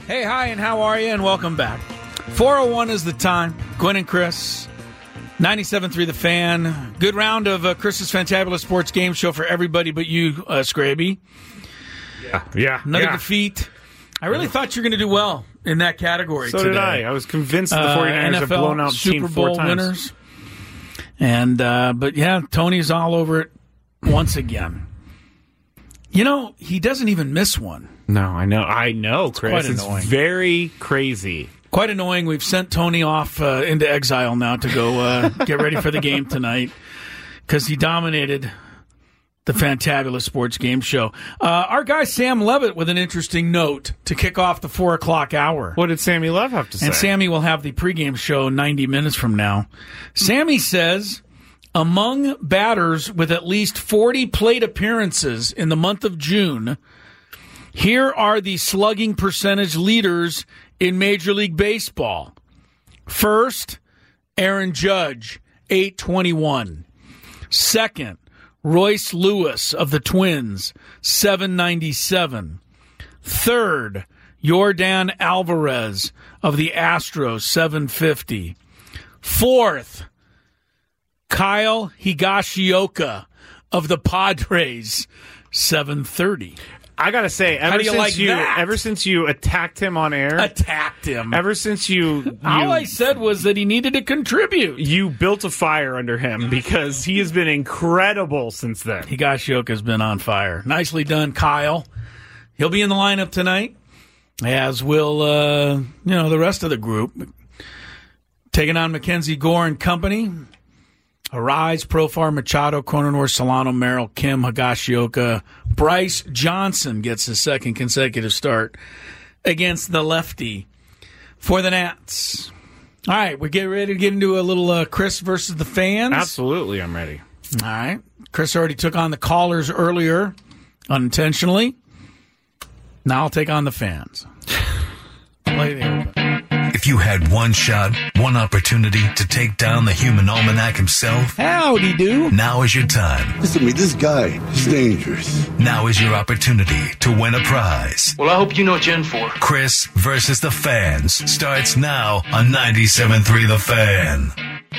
Hey, hi, and how are you? And welcome back. 4:01 is the time. Gwen and Chris, 97.3 The Fan. Good round of Chris's Fantabulous Sports Game Show for everybody but you, Scraby. Yeah. Another defeat. I really thought you were going to do well in that category So today. did I. I was convinced the 49ers have blown out the team Super Bowl 4 times. winners. And, but yeah, Tony's all over it once again. You know, he doesn't even miss one. No, I know, Chris. quite It's annoying. very crazy. Quite annoying. We've sent Tony off into exile now to go get ready for the game tonight because he dominated the Fantabulous Sports Game Show. Our guy Sam Levitt with an interesting note to kick off the 4 o'clock hour. What did Sammy Love have to say? And Sammy will have the pregame show 90 minutes from now. Sammy says, among batters with at least 40 plate appearances in the month of June, here are the slugging percentage leaders in Major League Baseball. First, Aaron Judge, 821. Second, Royce Lewis of the Twins, 797. Third, Yordan Alvarez of the Astros, 750. Fourth, Kyle Higashioka of the Padres, 730. I gotta say, How do you like that? ever since you attacked him on air, Attacked him. ever since you All I said was that he needed to contribute. you built a fire under him because he has been incredible since then. Higashioka's been on fire. Nicely done, Kyle. He'll be in the lineup tonight, as will the rest of the group. Taking on Mackenzie Gore and company. Arise, Profar, Machado, Cronenworth, Solano, Merrill, Kim, Higashioka. Bryce Johnson gets his second consecutive start against the lefty for the Nats. All right, we're getting ready to get into a little Chris versus the fans. Absolutely, I'm ready. All right. Chris already took on the callers earlier, unintentionally. Now I'll take on the fans. Play the open. If you had one shot, one opportunity to take down the human almanac himself, Howdy do. now is your time. Listen to me, this guy is dangerous. Now is your opportunity to win a prize. Well, I hope you know what you're in for. Chris versus the Fans starts now on 97.3 The Fan.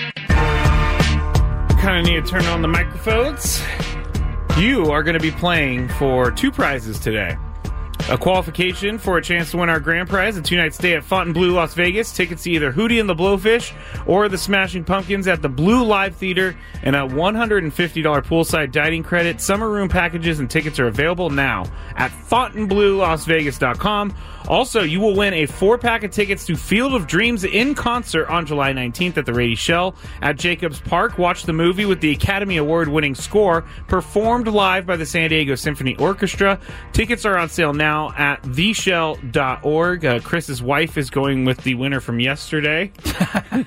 Kind of need to turn on the microphones. You are going to be playing for 2 prizes today. A qualification for a chance to win our grand prize, a 2-night stay at Fontainebleau, Las Vegas. Tickets to either Hootie and the Blowfish or the Smashing Pumpkins at the Blue Live Theater, and a $150 poolside dining credit. Summer room packages and tickets are available now at FontainebleauLasVegas.com. Also, you will win a 4-pack of tickets to Field of Dreams in concert on July 19th at the Rady Shell at Jacobs Park. Watch the movie with the Academy Award-winning score performed live by the San Diego Symphony Orchestra. Tickets are on sale now at theshell.org. Chris's wife is going with the winner from yesterday. She's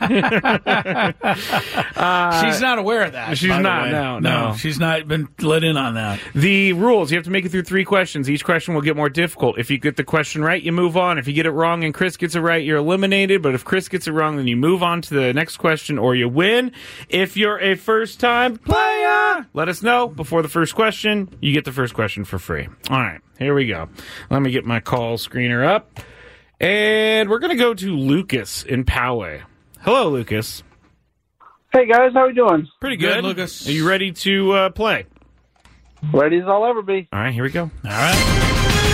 not aware of that. She's by the not, way. no. She's not been let in on that. The rules, you have to make it through 3 questions. Each question will get more difficult. If you get the question right, you move on. If you get it wrong and Chris gets it right, you're eliminated. But if Chris gets it wrong, then you move on to the next question or you win. If you're a first-time player, let us know before the first question. You get the first question for free. All right, here we go. Let me get my call screener up. And we're going to go to Lucas in Poway. Hello, Lucas. Hey guys, how we doing? Pretty Good, good. Lucas. Are you ready to play? Ready as I'll ever be. All right, here we go. All right.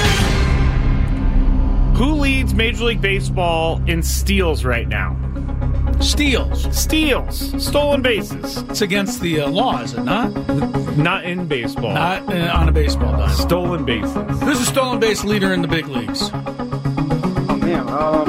Who leads Major League Baseball in steals right now? Steals. Steals. Stolen bases. It's against the law, is it not? Not in baseball. Not on a baseball diamond. Stolen bases. Who's the stolen base leader in the big leagues? Oh man,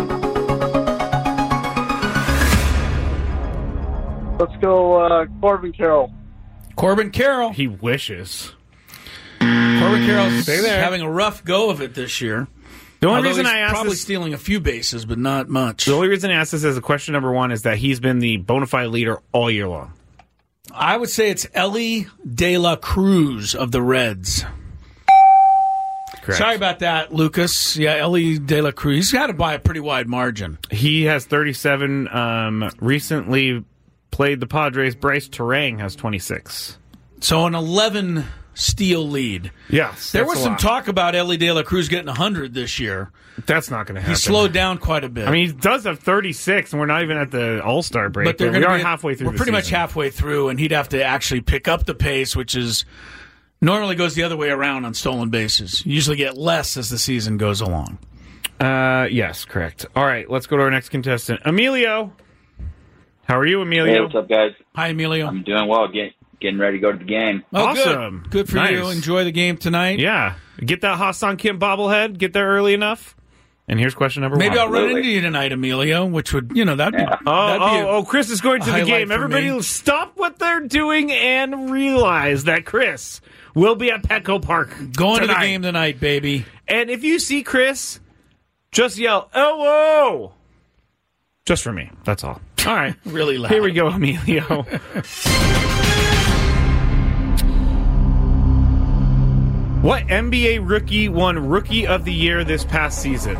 let's go Corbin Carroll. Corbin Carroll. He wishes. Corbin Carroll's Stay there. having a rough go of it this year. The only Although reason he's I asked probably this, stealing a few bases, but not much. the only reason I asked this as a question number 1 is that he's been the bona fide leader all year long. I would say it's Ellie De La Cruz of the Reds. Correct. Sorry about that, Lucas. Yeah, Ellie De La Cruz. He's got it by a pretty wide margin. He has 37. Recently played the Padres. Bryce Terang has 26. So an 11 steal lead. Yes. There that's was a some lot. talk about Ellie De La Cruz getting 100 this year. That's not going to happen. He slowed down quite a bit. I mean, he does have 36, and we're not even at the All-Star break. but they're we gonna are be halfway through We're the pretty much season. halfway through, and he'd have to actually pick up the pace, which is normally goes the other way around on stolen bases. You usually get less as the season goes along. Yes, correct. All right, let's go to our next contestant. Emilio. How are you, Emilio? Hey, what's up, guys? Hi, Emilio. I'm doing well. Getting ready to go to the game. Oh, Awesome. Good for Nice. you. Enjoy the game tonight. Yeah. Get that Hassan Kim bobblehead. Get there early enough. And here's question number Maybe one. I'll run Absolutely. into you tonight, Emilio, which would, that'd be. Chris is going to the highlight game. for Everybody me. stop what they're doing and realize that Chris will be at Petco Park Going to the tonight. game tonight, baby. And if you see Chris, just yell, "Oh!" Just for me. That's all. All right. Really loud. Here we go, Emilio. What NBA rookie won Rookie of the Year this past season?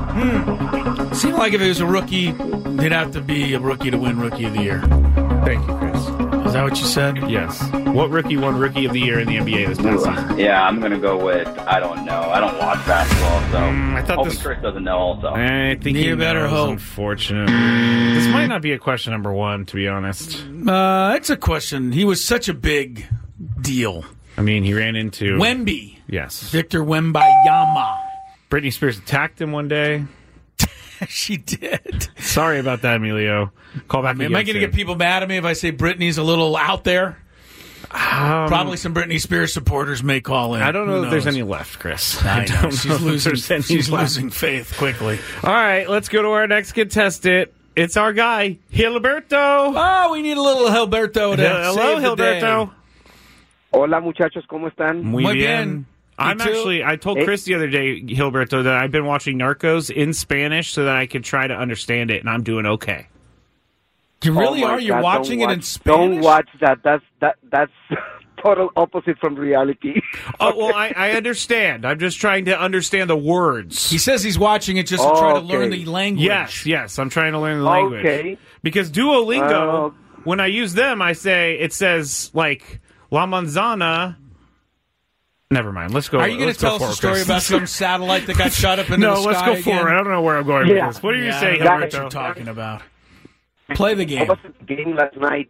Seemed like if it was a rookie, he'd have to be a rookie to win Rookie of the Year. Thank you, Chris. Is that what you said? Yes. What rookie won Rookie of the Year in the NBA this past season? Yeah, I'm going to go with, I don't know. I don't watch basketball, so I thought hoping this- Chris doesn't know also. I think You he better knows, hope. unfortunately. This might not be a question number one, to be honest. It's a question. He was such a big deal. I mean, he ran into... Wemby. Yes. Victor Wembanyama. Britney Spears attacked him one day. She did. Sorry about that, Emilio. Call back Am I going to get people mad at me if I say Britney's a little out there? Probably some Britney Spears supporters may call in. I don't know Who if there's knows? any left, Chris. I know. don't know She's if losing. there's any She's left. losing faith quickly. All right, let's go to our next contestant. It's our guy, Gilberto. Oh, we need a little Gilberto to Hello, save the day. Gilberto. Hola, muchachos, ¿cómo están? Muy bien. I'm Me too. I told Chris the other day, Gilberto, that I've been watching Narcos in Spanish so that I could try to understand it, and I'm doing okay. You really Oh my are? You're God, watching don't it in watch- Spanish? Don't watch that. That's total opposite from reality. Oh, well, I understand. I'm just trying to understand the words. He says he's watching it just to try to Okay. learn the language. Yes, I'm trying to learn the language. Okay. Because Duolingo, when I use them, it says, like, La Manzana. Never mind. Let's go. Are you going to tell us a story about some satellite that got shot up into No, the sky let's go again? forward. I don't know where I'm going Yeah. with this. What do you Yeah, say, I don't know what Gilberto? you're talking about. Play the I game. was at the game last night.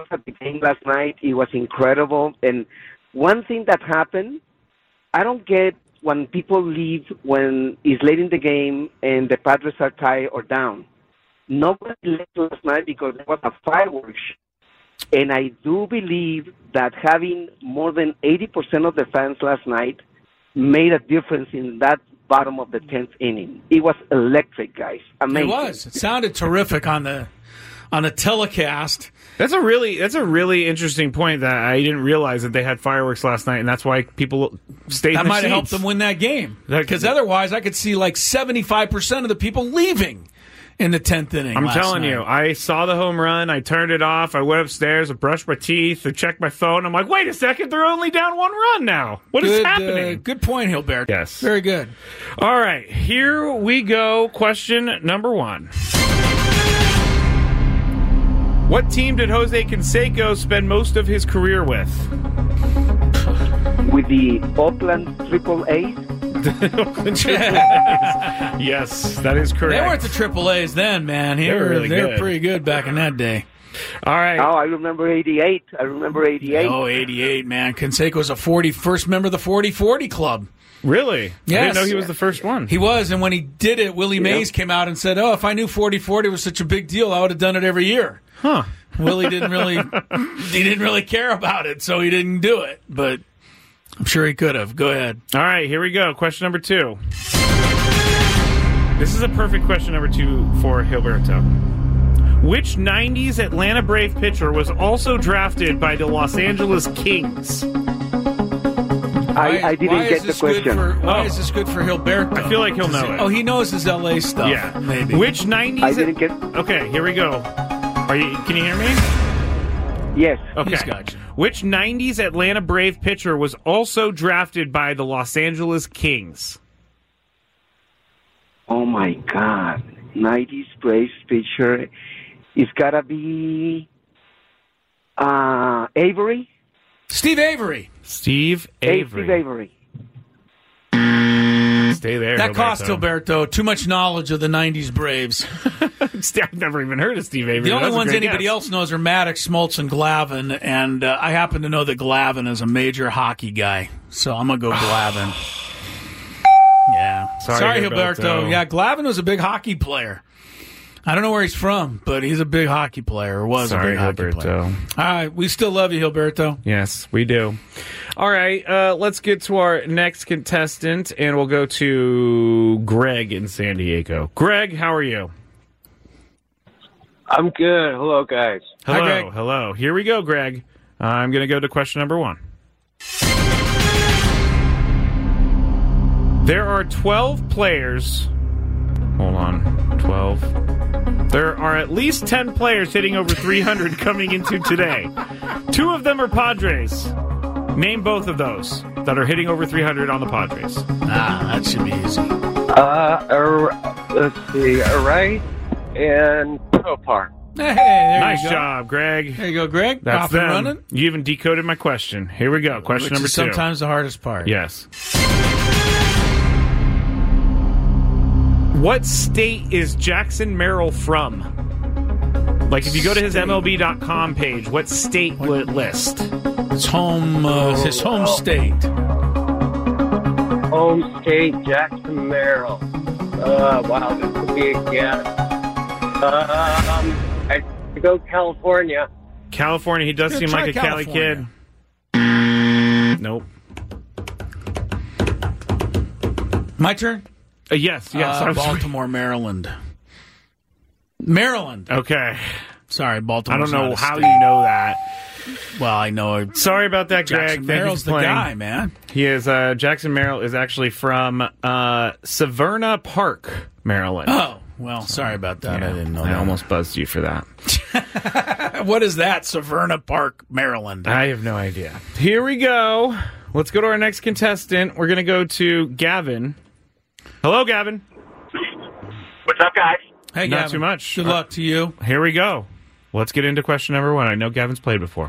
It was incredible. And one thing that happened, I don't get when people leave when it's late in the game and the Padres are tied or down. Nobody left last night because there was a fireworks. And I do believe that having more than 80% of the fans last night made a difference in that bottom of the 10th inning. It was electric, guys. Amazing. It was. It sounded terrific on the telecast. That's a really interesting point that I didn't realize that they had fireworks last night, and that's why people stayed in That the might have helped seats. them win that game. That- Because otherwise, I could see like 75% of the people leaving in the 10th inning. I'm last telling night. you, I saw the home run. I turned it off. I went upstairs. I brushed my teeth. I checked my phone. I'm like, wait a second. They're only down one run now. What is happening? Good point, Hilbert. Yes. Very good. All right. Here we go. Question number one. What team did Jose Canseco spend most of his career with? With the Oakland AAA, Yes, that is correct. They weren't the Triple A's then, man. They were really They were good. pretty good back in that day. All right. I remember 88. Oh, 88, man. Canseco was a first member of the 40-40 club. Really? I Yes. didn't know he was the first one. He was, and when he did it, Willie Mays came out and said, if I knew 40-40 was such a big deal, I would have done it every year. Huh. Willie didn't really care about it, so he didn't do it. But I'm sure he could have. Go ahead. All right, here we go. Question number two. This is a perfect question number two for Gilberto. Which 90s Atlanta Brave pitcher was also drafted by the Los Angeles Kings? I didn't get the question. Why is this good for Hilberto? I feel like he'll know it. Oh, he knows his LA stuff. Yeah. maybe. Which 90s... I didn't get. Okay, here we go. Can you hear me? Yes. Okay. He's got you. Which 90s Atlanta Brave pitcher was also drafted by the Los Angeles Kings? Oh my God. 90s Braves pitcher. It's gotta be Avery. Steve Avery. Steve Hey, Avery. Steve Avery. Stay there. That Gilberto. cost Gilberto too much knowledge of the 90s Braves. I've never even heard of Steve Avery. The only That's a ones great anybody guess. else knows are Maddox, Smoltz, and Glavine, and I happen to know that Glavine is a major hockey guy, so I'm going to go Glavine. Yeah. Sorry, Gilberto. Gilberto. Yeah, Glavine was a big hockey player. I don't know where he's from, but he's a big hockey player, or was Sorry, a big hockey player. Gilberto. All right, we still love you, Gilberto. Yes, we do. All right, let's get to our next contestant, and we'll go to Greg in San Diego. Greg, how are you? I'm good. Hello, guys. Hello, Hi, Greg. hello. Here we go, Greg. I'm going to go to question number 1. There are 12 players. Hold on. 12. There are at least 10 players hitting over 300 coming into today. 2 of them are Padres. Name both of those that are hitting over 300 on the Padres. That should be easy. Let's see. Array and Profar. Hey, there Nice you go. job, Greg. There you go, Greg. That's Off and them. running. You even decoded my question. Here we go. Question Which number is 2. sometimes the hardest part. Yes. What state is Jackson Merrill from? Like, if you go to his MLB.com page, what state will it list? His home state. Home state, Jackson Merrill. Wow, this could be a guess. I go California. California. He does Yeah, seem try like a Cali kid. California. Nope. My turn? Yes. I was- Baltimore, Maryland. Maryland. Okay. Sorry, Baltimore. I don't know how you know that. Well, I know. Sorry about that, Greg. Jackson Thank you Merrill's for the playing. guy, man. He is. Jackson Merrill is actually from Severna Park, Maryland. Oh, well, sorry about that. I didn't know I that. almost buzzed you for that. What is that? Severna Park, Maryland. I have no idea. Here we go. Let's go to our next contestant. We're going to go to Gavin. Hello, Gavin. What's up, guys? Hey, Not Gavin. too much. Good luck to you. Here we go. Let's get into question number 1. I know Gavin's played before.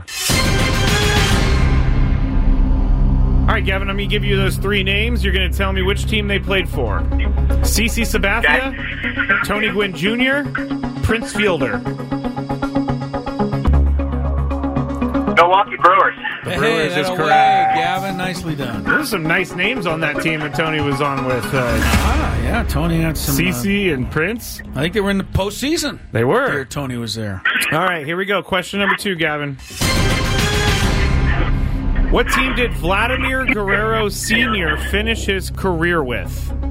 All right, Gavin, I'm going to give you those 3 names. You're going to tell me which team they played for. CeCe Sabathia, Tony Gwynn Jr., Prince Fielder. Milwaukee Brewers. Hey, Brewers that is away, correct. Gavin. Nicely done. There's some nice names on that team that Tony was on with. Yeah, Tony had some. CeCe and Prince. I think they were in the postseason. They Here, were. Tony was there. All right, here we go. Question number 2, Gavin. What team did Vladimir Guerrero Sr. finish his career with?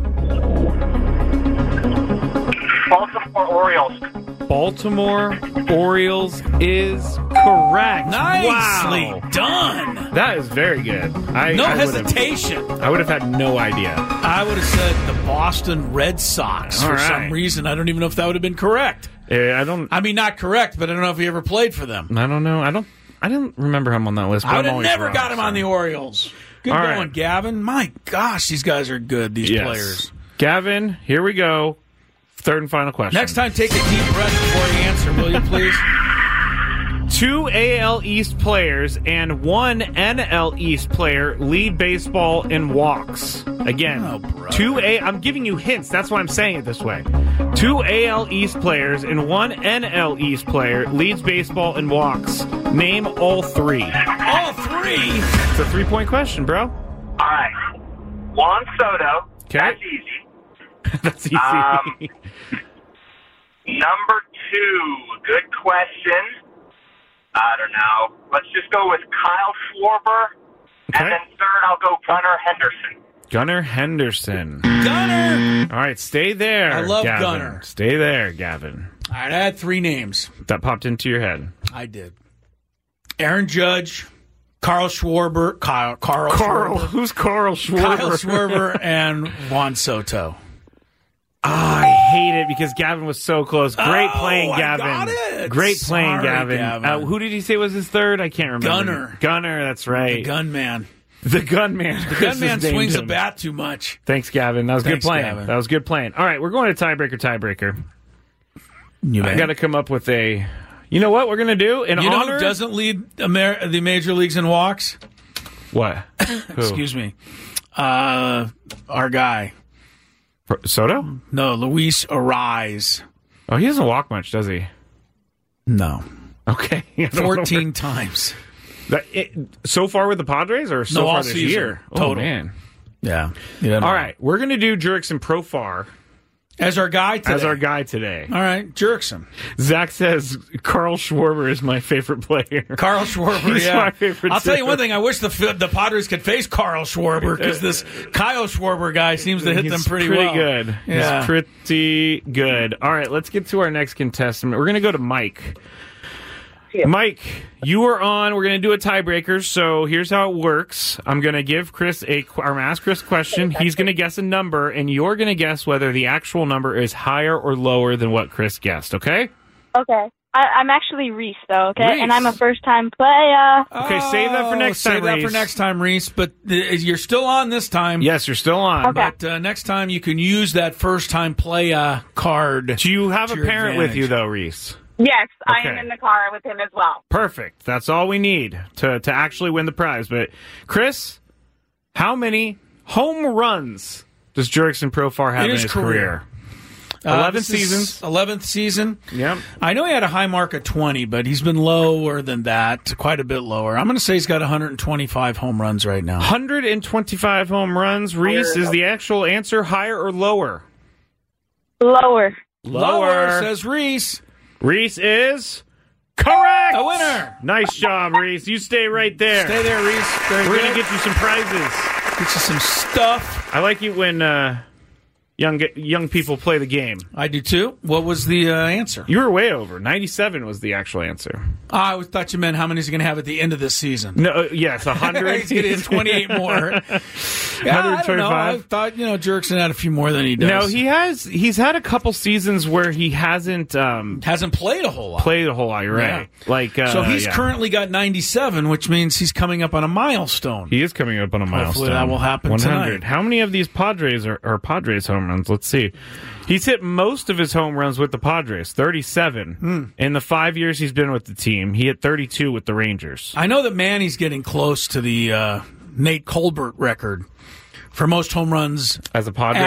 Baltimore Orioles. Baltimore Orioles is correct. Nicely Wow. done. That is very good. I No would've- hesitation. I would have had no idea. I would have said the Boston Red Sox All for right. some reason. I don't even know if that would have been correct. I don't. I mean, not correct, but I don't know if he ever played for them. I don't know. I didn't remember him on that list. But I I'm would have always never wrong, got him so. on the Orioles. Good All going, right. Gavin. My gosh, these guys are good, these Yes. players. Gavin, here we go. Third and final question. Next time, take a deep breath before you answer, will you, please? 2 AL East players and 1 NL East player lead baseball in walks. Again, Oh, brother. 2 I'm giving you hints. That's why I'm saying it this way. 2 AL East players and 1 NL East player leads baseball in walks. Name all 3. All 3? It's a 3-point question, bro. All right. Juan Soto. Okay. That's easy. That's easy. Number 2. Good question. I don't know. Let's just go with Kyle Schwarber. Okay. And then third, I'll go Gunnar Henderson. Gunnar Henderson. Gunner! All right, stay there. I love Gavin. Gunnar. Stay there, Gavin. All right, I had 3 names. That popped into your head. I did. Aaron Judge, Carl Schwarber, Carl Schwarber, Who's Carl Schwarber? Kyle Schwarber, and Juan Soto. Oh, I hate it because Gavin was so close. Great playing, I Gavin. got it. Great playing, Sorry, Gavin. Gavin. Who did he say was his third? I can't remember. Gunnar. Gunnar, that's right. Gunman. The gunman. Gunman swings the bat too much. Thanks, Gavin. That was Thanks, good playing. Gavin. That was good playing. All right, we're going to tiebreaker. You I got to come up with a You know what we're going to do? In You know honor... who doesn't lead the major leagues in walks? What? Excuse me. Our guy. Soto? No, Luis Ariz. Oh, he doesn't walk much, does he? No. Okay. 14 times. So far with the Padres or so No, far all this season. year? Total. Oh, man. Yeah. All right. We're going to do Jurickson Profar As our guy today. All right. Jurickson. Zach says Carl Schwarber is my favorite player. Carl Schwarber, He's yeah. my favorite I'll tell you too. one thing. I wish the Padres could face Carl Schwarber because this Kyle Schwarber guy seems to hit them pretty well. Good. Yeah. He's pretty good. All right, let's get to our next contestant. We're going to go to Mike. Yeah. Mike, you are on. We're going to do a tiebreaker. So here's how it works. I'm going to give Chris I'm going to ask Chris a question. He's going to guess a number, and you're going to guess whether the actual number is higher or lower than what Chris guessed. Okay? Okay. I'm actually Reese, though, okay? Reese. And I'm a first-time player. Okay, save that for next time, Save that Reese. for next time, Reese. But you're still on this time. Yes, you're still on. Okay. But next time you can use that first-time play card. Do you have to a your parent with advantage. you, though, Reese? Yes, I Okay. am in the car with him as well. Perfect. That's all we need to actually win the prize. But, Chris, how many home runs does Jurickson Profar have in his career? 11 This is seasons. 11th season. Yep. I know he had a high mark of 20, but he's been lower than that, quite a bit lower. I'm going to say he's got 125 home runs right now. 125 home runs. Reese, is the actual answer higher or lower? Lower. Lower. says Reese. Reese is correct. A winner. Nice job, Reese. You stay right there. Stay there, Reese. Very We're good. going to get you some prizes. Get you some stuff. I like it when young people play the game. I do too. What was the answer? You were way over. 97 was the actual answer. I thought you meant how many is he going to have at the end of this season. No, yes, 100. He's going to hit 28 more. Yeah, I don't know. I 125. thought, Jurickson had a few more than he does. No, he's had a couple seasons where he hasn't played a whole lot. played a whole lot. You're right. Yeah. Like So he's yeah. currently got 97, which means he's coming up on a milestone. He is coming up on a milestone. Hopefully that will happen 100. tonight. How many of these Padres are Padres home runs? Let's see. He's hit most of his home runs with the Padres, 37. In the 5 years he's been with the team, he hit 32 with the Rangers. I know that Manny's getting close to the Nate Colbert record for most home runs As a Padre?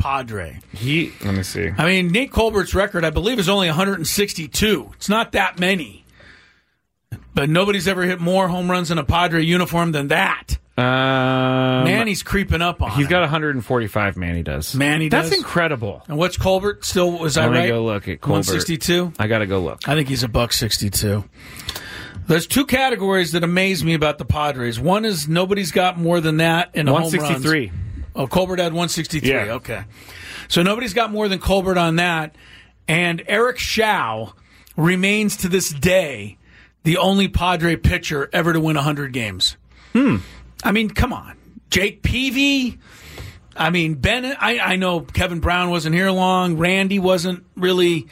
Let me see. I mean, Nate Colbert's record, I believe, is only 162. It's not that many. But nobody's ever hit more home runs in a Padre uniform than that. Manny's creeping up on He's him. got 145, Manny does. Manny does? That's incredible. And what's Colbert? Still, was I Let me right? go look at Colbert. 162? I got to go look. I think he's $162. There's two categories that amaze me about the Padres. One is nobody's got more than that in a home runs. 163. Oh, Colbert had 163. Yeah. Okay. So nobody's got more than Colbert on that. And Eric Schau remains to this day the only Padre pitcher ever to win 100 games. I mean, come on. Jake Peavy. I mean, Bennett. I know Kevin Brown wasn't here long. Randy wasn't really,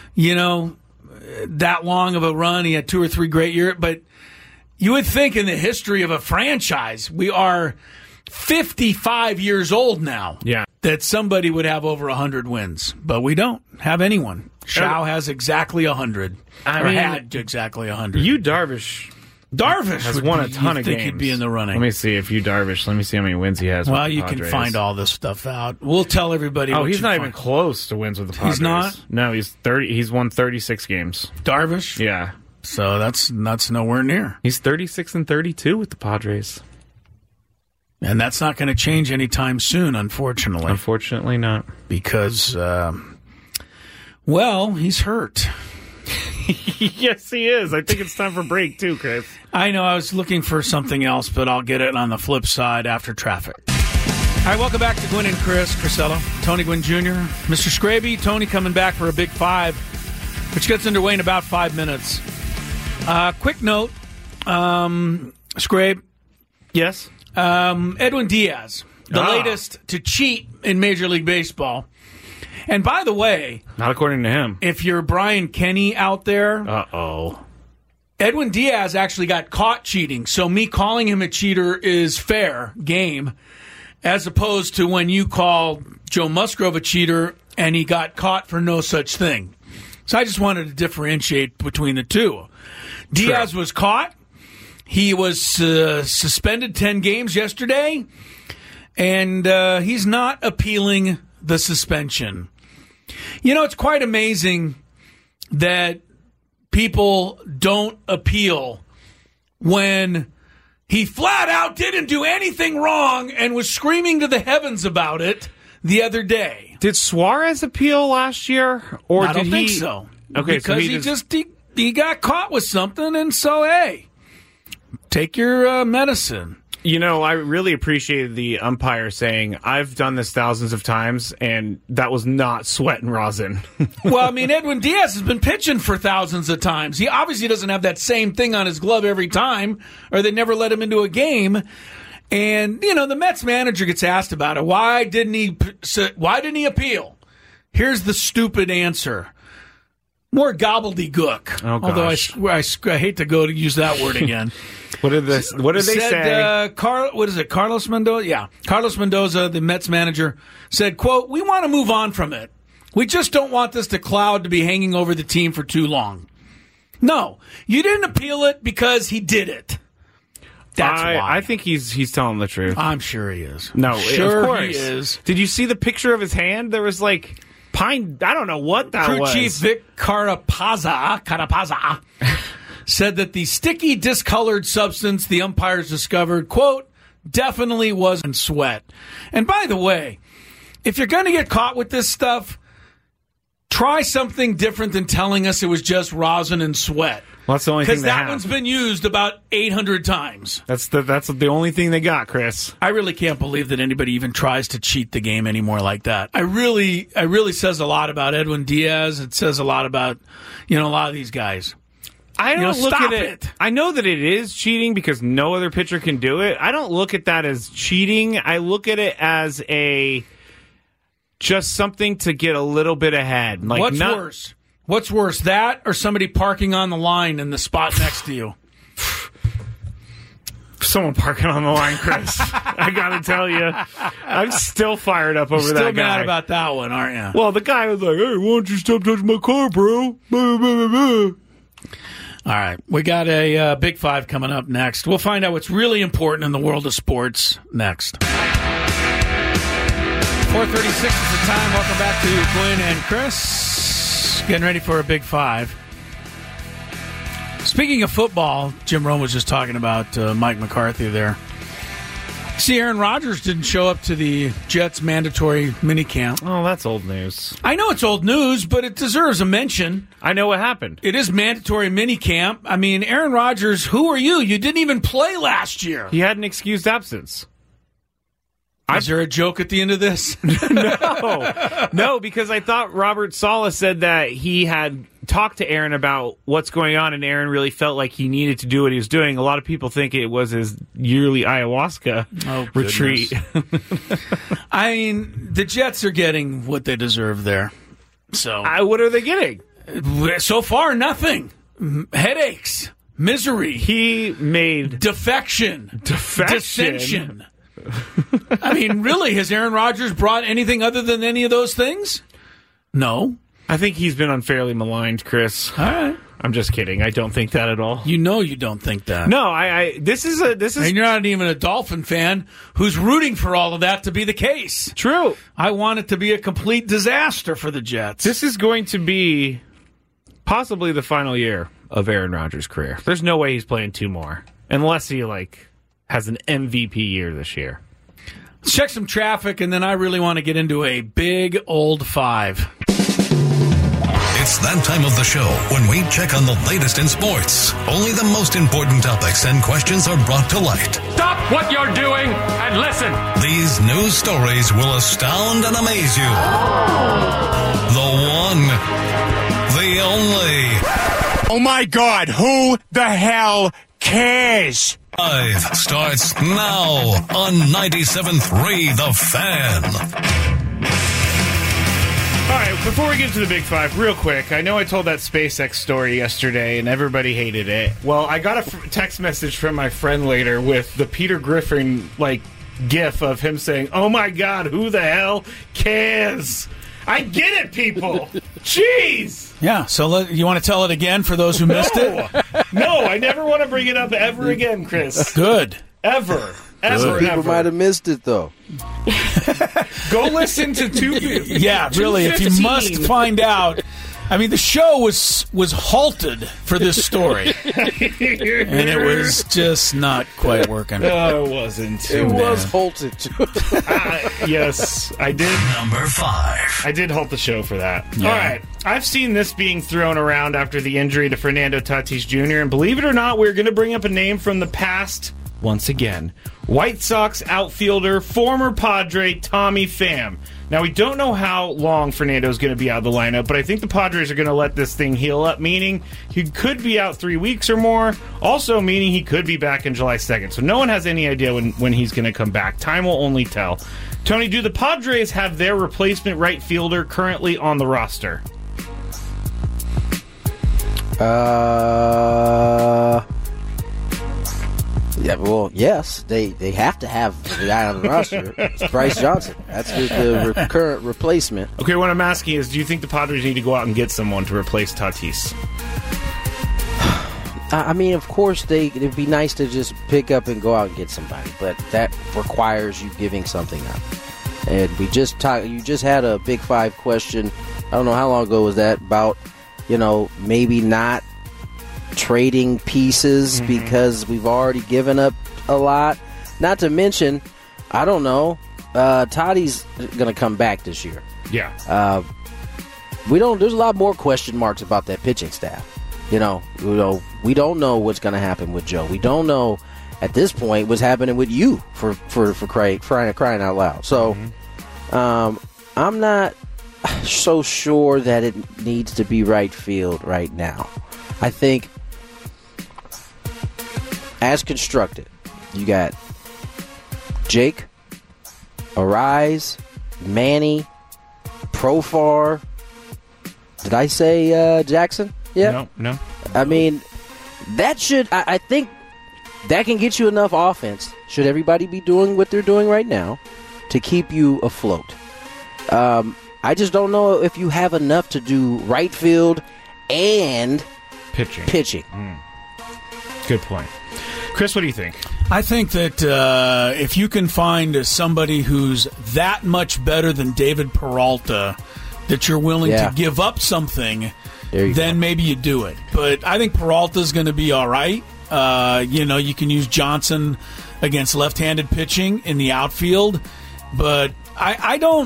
that long of a run. He had 2 or 3 great years. But you would think in the history of a franchise, we are 55 years old now. Yeah. That somebody would have over 100 wins. But we don't have anyone. Schau has exactly 100. I or mean, had exactly 100. Darvish Darvish has won a you'd ton of think games. he'd be in the running. Let me see if Darvish. Let me see how many wins he has. Well, with the you can Padres. find all this stuff out. We'll tell everybody. Oh, what he's you not find. even close to wins with the Padres. He's not? No, he's 30. He's won 36 games. Darvish. Yeah, So that's nowhere near, he's 36 and 32 with the Padres. and that's not going to change anytime soon, unfortunately, Unfortunately, not. because he's hurt. Yes, he is. I think it's time for break too, Chris. I know I was looking for something else, but I'll get it on the flip side after traffic. All right, welcome back to Gwynn and Chris, Crisello, Tony Gwynn Jr., Mr. Scraby, Tony coming back for a big 5, which gets underway in about 5 minutes. Quick note, Scrabe. Yes. Edwin Diaz, the latest to cheat in Major League Baseball. And by the way, Not according to him. if you're Brian Kenny out there, Uh-oh. Edwin Diaz actually got caught cheating. So me calling him a cheater is fair game, as opposed to when you call Joe Musgrove a cheater and he got caught for no such thing. So I just wanted to differentiate between the two. Diaz was caught. He was suspended 10 games yesterday, and he's not appealing the suspension. You know, it's quite amazing that people don't appeal when he flat out didn't do anything wrong and was screaming to the heavens about it the other day. Did Suarez appeal last year? Or I don't think so. Okay, because he got caught with something, and so, hey, take your medicine. You know, I really appreciated the umpire saying, I've done this thousands of times, and that was not sweat and rosin. Well, I mean, Edwin Diaz has been pitching for thousands of times. He obviously doesn't have that same thing on his glove every time, or they never let him into a game. And, you know, the Mets manager gets asked about it. Why didn't he appeal? Here's the stupid answer. More gobbledygook. Oh, gosh. Although I hate to go to use that word again. What did they say? Carlos Mendoza? Yeah. Carlos Mendoza, the Mets manager, said, quote, "We want to move on from it. We just don't want this cloud to be hanging over the team for too long." No, you didn't appeal it because he did it. That's why. I think he's telling the truth. I'm sure he is. No, sure of course. He is. Did you see the picture of his hand? There was like pine. I don't know what that was. was. Crew Chief Vic Carapazza said that the sticky, discolored substance the umpires discovered, quote, definitely wasn't sweat. And by the way, if you're going to get caught with this stuff, try something different than telling us it was just rosin and sweat. Well, that's the only thing because that one's been used about 800 times. That's the only thing they got, Chris. I really can't believe that anybody even tries to cheat the game anymore like that. I really says a lot about Edwin Diaz. It says a lot about, a lot of these guys. I don't look stop at it. I know that it is cheating because no other pitcher can do it. I don't look at that as cheating. I look at it as just something to get a little bit ahead. Like worse? What's worse, that or somebody parking on the line in the spot next to you? Someone parking on the line, Chris. I gotta tell you, I'm still fired up over that guy. Still mad about that one, aren't you? Well, the guy was like, "Hey, why don't you stop touching my car, bro?" All right, we got a Big Five coming up next. We'll find out what's really important in the world of sports next. 4:36 is the time. Welcome back to Quinn and Chris. Getting ready for a Big Five. Speaking of football, Jim Rome was just talking about Mike McCarthy there. See, Aaron Rodgers didn't show up to the Jets' mandatory minicamp. Oh, that's old news. I know it's old news, but it deserves a mention. I know what happened. It is mandatory minicamp. I mean, Aaron Rodgers, who are you? You didn't even play last year. He had an excused absence. Is there a joke at the end of this? No, because I thought Robert Saleh said that he had talked to Aaron about what's going on, and Aaron really felt like he needed to do what he was doing. A lot of people think it was his yearly ayahuasca retreat. I mean, the Jets are getting what they deserve there. So, what are they getting? So far, nothing. Headaches, misery. He made defection. Dissension. I mean, really, has Aaron Rodgers brought anything other than any of those things? No. I think he's been unfairly maligned, Chris. All right. I'm just kidding. I don't think that at all. You know you don't think that. No, this is And you're not even a Dolphin fan who's rooting for all of that to be the case. True. I want it to be a complete disaster for the Jets. This is going to be possibly the final year of Aaron Rodgers' career. There's no way he's playing two more. Unless he, has an MVP year this year. Let's check some traffic, and then I really want to get into a big old five. It's that time of the show when we check on the latest in sports. Only the most important topics and questions are brought to light. Stop what you're doing and listen. These news stories will astound and amaze you. The one, the only. Oh my God, who the hell cares? Live starts now on 97.3 The Fan. All right, before we get to the Big Five, real quick, I know I told that SpaceX story yesterday and everybody hated it. Well, I got a text message from my friend later with the Peter Griffin, gif of him saying, "Oh my God, who the hell cares?" I get it, people. Jeez! Yeah, so you want to tell it again for those who missed it? No, I never want to bring it up ever again, Chris. Good. Ever. People might have missed it, though. Go listen to Yeah, really, if you must find out. I mean, the show was halted for this story. And it was just not quite working. No, it wasn't. It was halted. Yes, I did. Number 5. I did halt the show for that. Yeah. All right. I've seen this being thrown around after the injury to Fernando Tatis Jr., and believe it or not, we're going to bring up a name from the past once again. White Sox outfielder, former Padre, Tommy Pham. Now, we don't know how long Fernando's going to be out of the lineup, but I think the Padres are going to let this thing heal up, meaning he could be out 3 weeks or more, also meaning he could be back in July 2nd. So no one has any idea when he's going to come back. Time will only tell. Tony, do the Padres have their replacement right fielder currently on the roster? Yeah, well, yes, they have to have the guy on the roster. It's Bryce Johnson. That's the current replacement. Okay, what I'm asking is, do you think the Padres need to go out and get someone to replace Tatis? I mean, of course, it'd be nice to just pick up and go out and get somebody, but that requires you giving something up. And you just had a Big Five question. I don't know how long ago was that, about, maybe not trading pieces because we've already given up a lot. Not to mention, I don't know, Toddy's going to come back this year. Yeah. There's a lot more question marks about that pitching staff. We don't know what's going to happen with Joe. We don't know at this point what's happening with you for crying out loud. So I'm not so sure that it needs to be right field right now. I think as constructed, you got Jake, Arise, Manny, Profar. Did I say Jackson? Yeah. No. I mean, I think that can get you enough offense, should everybody be doing what they're doing right now, to keep you afloat. I just don't know if you have enough to do right field and pitching. Good point. Chris, what do you think? I think that if you can find somebody who's that much better than David Peralta, that you're willing to give up something, then maybe you do it. But I think Peralta's going to be all right. You can use Johnson against left-handed pitching in the outfield, but I don't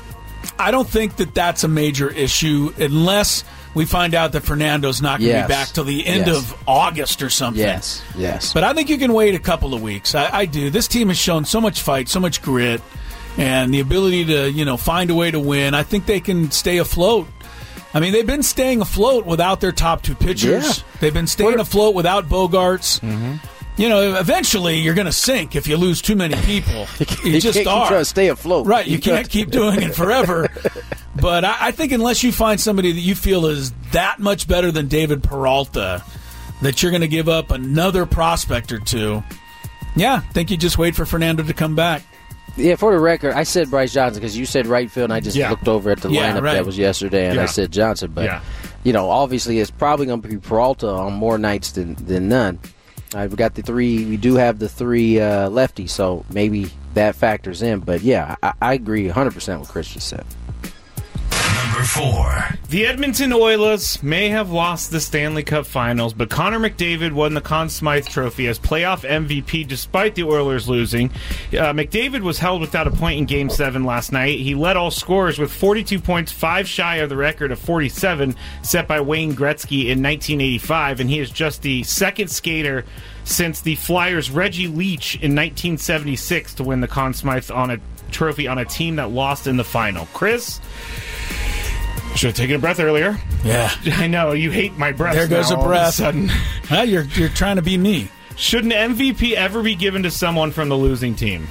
think that that's a major issue unless we find out that Fernando's not going to be back till the end of August or something. Yes. But I think you can wait a couple of weeks. I do. This team has shown so much fight, so much grit, and the ability to, find a way to win. I think they can stay afloat. I mean, they've been staying afloat without their top two pitchers. Yeah. They've been staying afloat without Bogarts. Mm-hmm. Eventually you're going to sink if you lose too many people. You just can't are. Keep trying to stay afloat. Right, you can't keep doing it forever. But I think unless you find somebody that you feel is that much better than David Peralta, that you're going to give up another prospect or two, I think you just wait for Fernando to come back. Yeah, for the record, I said Bryce Johnson because you said right field, and I just looked over at the lineup that was yesterday, and I said Johnson. But, obviously it's probably going to be Peralta on more nights than none. We got we do have the three lefties, so maybe that factors in. But, I agree 100% with Chris just said. Number 4. The Edmonton Oilers may have lost the Stanley Cup Finals, but Connor McDavid won the Conn Smythe Trophy as playoff MVP despite the Oilers losing. McDavid was held without a point in Game 7 last night. He led all scorers with 42 points, 5 shy of the record of 47 set by Wayne Gretzky in 1985, and he is just the second skater since the Flyers' Reggie Leach in 1976 to win the Conn Smythe Trophy on a team that lost in the final. Chris? Should have taken a breath earlier. Yeah. I know, you hate my breath. There goes now, a breath. All of a sudden. You're trying to be me. Should an MVP ever be given to someone from the losing team?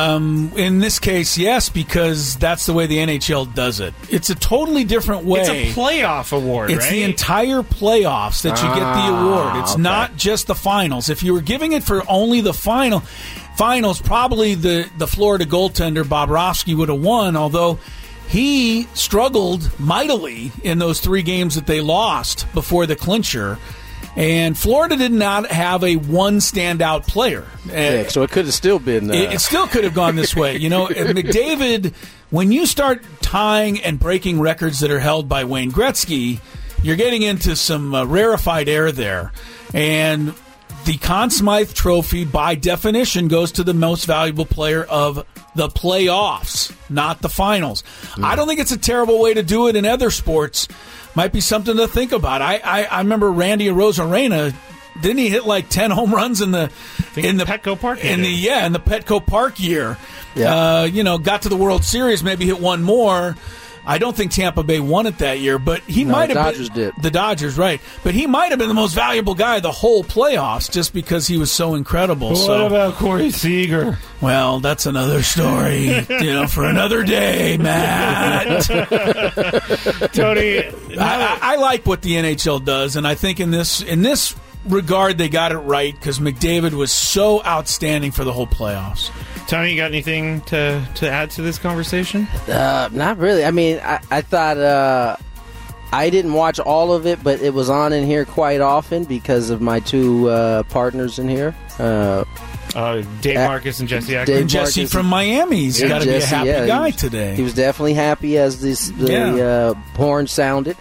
In this case, yes, because that's the way the NHL does it. It's a totally different way. It's a playoff award, It's right? the entire playoffs that you get the award. It's not just the finals. If you were giving it for only the finals, probably the Florida goaltender, Bobrovsky, would have won, although he struggled mightily in those 3 games that they lost before the clincher. And Florida did not have a one standout player. So it could have still been... It still could have gone this way. McDavid, when you start tying and breaking records that are held by Wayne Gretzky, you're getting into some rarefied air there. And the Conn Smythe Trophy, by definition, goes to the most valuable player of the playoffs, not the finals. I don't think it's a terrible way to do it in other sports. Might be something to think about. I remember Randy Arozarena. Didn't he hit like 10 home runs in the Petco Park in the Petco Park year? Yeah. Got to the World Series, maybe hit one more. I don't think Tampa Bay won it that year, but he might have been. The Dodgers did. The Dodgers, right. But he might have been the most valuable guy the whole playoffs just because he was so incredible. What about Corey Seager? Well, that's another story, for another day, Matt. Tony, I like what the NHL does, and I think in this regard they got it right because McDavid was so outstanding for the whole playoffs. Tony, you got anything to add to this conversation? Not really. I mean, I thought I didn't watch all of it, but it was on in here quite often because of my 2 partners in here. Dave Marcus and Jesse Ackman. And Jesse from Miami. He's got to be a happy guy today. He was definitely happy as the horn sounded.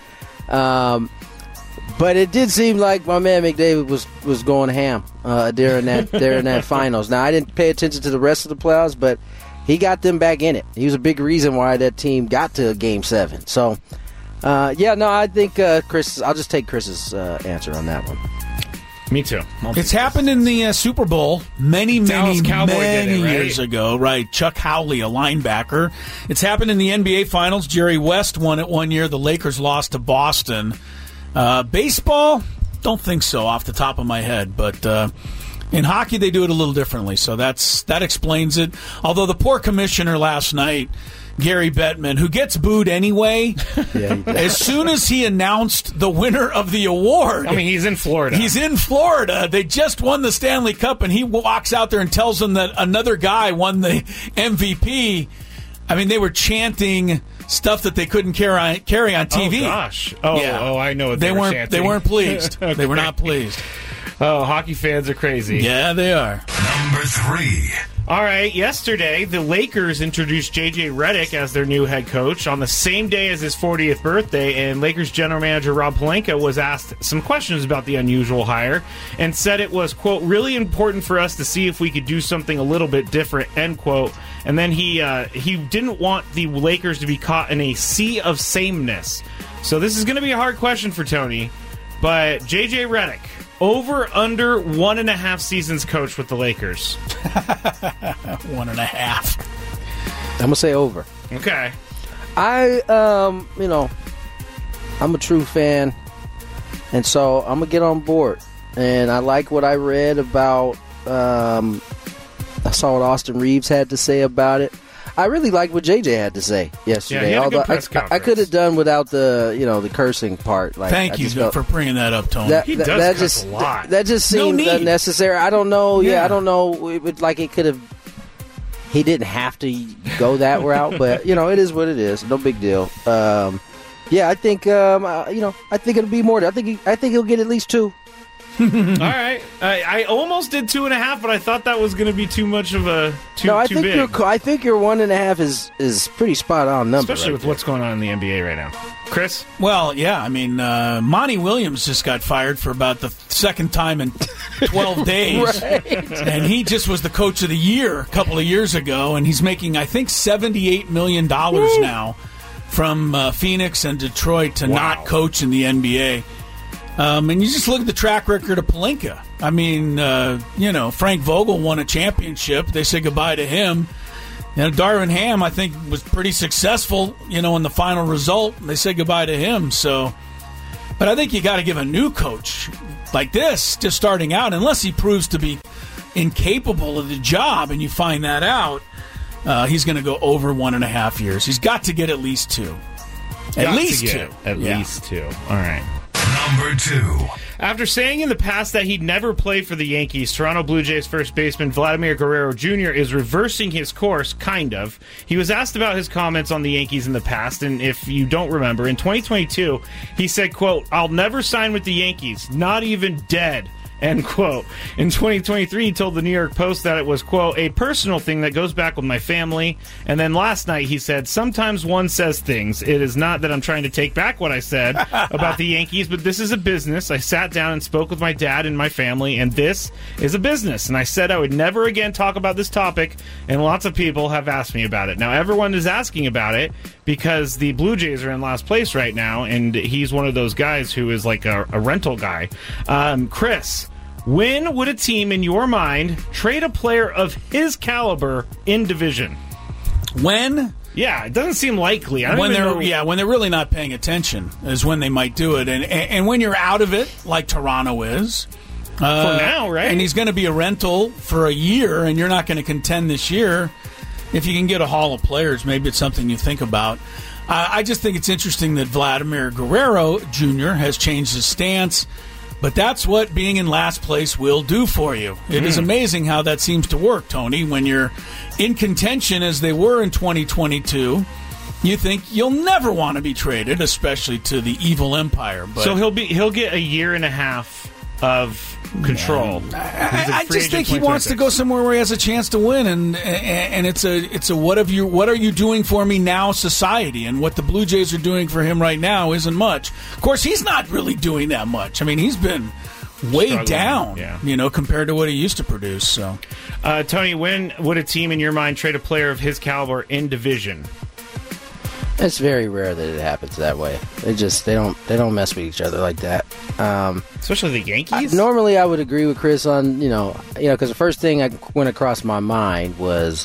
But it did seem like my man McDavid was going ham during that finals. Now, I didn't pay attention to the rest of the playoffs, but he got them back in it. He was a big reason why that team got to Game 7. So, I think Chris. I'll just take Chris's answer on that one. Me too. It's happened in the Super Bowl many right? years ago, right? Chuck Howley, a linebacker. It's happened in the NBA Finals. Jerry West won it one year. The Lakers lost to Boston. Baseball, don't think so off the top of my head, but in hockey they do it a little differently, so that explains it. Although the poor commissioner last night, Gary Bettman, who gets booed anyway, as soon as he announced the winner of the award. I mean, he's in Florida. They just won the Stanley Cup, and he walks out there and tells them that another guy won the MVP. I mean, they were chanting stuff that they couldn't carry on TV. Oh, gosh. I know what they were chanting. They weren't pleased. Okay. They were not pleased. Oh, hockey fans are crazy. Yeah, they are. Number 3. All right, yesterday, the Lakers introduced J.J. Redick as their new head coach on the same day as his 40th birthday, and Lakers general manager Rob Pelinka was asked some questions about the unusual hire and said it was, quote, really important for us to see if we could do something a little bit different, end quote. And then he didn't want the Lakers to be caught in a sea of sameness. So this is going to be a hard question for Tony, but J.J. Redick, over, under 1.5 seasons coach with the Lakers. 1.5. I'm going to say over. Okay. I'm a true fan, and so I'm going to get on board. And I like what I read about, I saw what Austin Reeves had to say about it. I really liked what JJ had to say yesterday. Yeah, he had a good press conference. I could have done without the cursing part. Thank you for bringing that up, Tony. He does cuss a lot. That just seemed unnecessary. I don't know. Yeah, I don't know. It could have. He didn't have to go that route, but it is what it is. No big deal. I think I think it'll be more. I think he'll get at least 2. All right, I almost did 2.5, but I thought that was going to be too much of a too big. I think your 1.5 is pretty spot on number, especially with what's going on in the NBA right now. Chris? Well, yeah, I mean, Monty Williams just got fired for about the second time in 12 days, right. And he just was the coach of the year a couple of years ago, and he's making I think $78 million now from Phoenix and Detroit to not coach in the NBA. And you just look at the track record of Pelinka. I mean, Frank Vogel won a championship. They said goodbye to him. Darvin Ham, I think, was pretty successful, in the final result. They said goodbye to him. So, but I think you got to give a new coach like this, just starting out, unless he proves to be incapable of the job, and you find that out, he's going to go over 1.5 years. He's got to get at least 2. At least 2. At least 2. All right. Number 2. After saying in the past that he'd never play for the Yankees, Toronto Blue Jays first baseman Vladimir Guerrero Jr. is reversing his course, kind of. He was asked about his comments on the Yankees in the past, and if you don't remember, in 2022, he said, quote, "I'll never sign with the Yankees, not even dead." End quote. In 2023, he told the New York Post that it was, quote, "a personal thing that goes back with my family." And then last night he said, "Sometimes one says things. It is not that I'm trying to take back what I said about the Yankees, but this is a business. I sat down and spoke with my dad and my family, and this is a business. And I said I would never again talk about this topic, and lots of people have asked me about it." Now, everyone is asking about it because the Blue Jays are in last place right now, and he's one of those guys who is like a rental guy. Chris, when would a team, in your mind, trade a player of his caliber in division? When? Yeah, it doesn't seem likely. When they're really not paying attention is when they might do it, and when you're out of it, like Toronto is. For now, right? And he's going to be a rental for a year, and you're not going to contend this year. If you can get a haul of players, maybe it's something you think about. I just think it's interesting that Vladimir Guerrero Jr. has changed his stance, but that's what being in last place will do for you. It is amazing how that seems to work, Tony. When you're in contention, as they were in 2022, you think you'll never want to be traded, especially to the evil empire. But so he'll get a year and a half of control. I just think he wants to go somewhere where he has a chance to win, and it's a what are you doing for me now society, and what the Blue Jays are doing for him right now isn't much. Of course, he's not really doing that much. I mean, he's been way down, compared to what he used to produce. So, Tony, when would a team in your mind trade a player of his caliber in division? It's very rare that it happens that way. They don't mess with each other like that. Especially the Yankees. Normally, I would agree with Chris on because the first thing I went across my mind was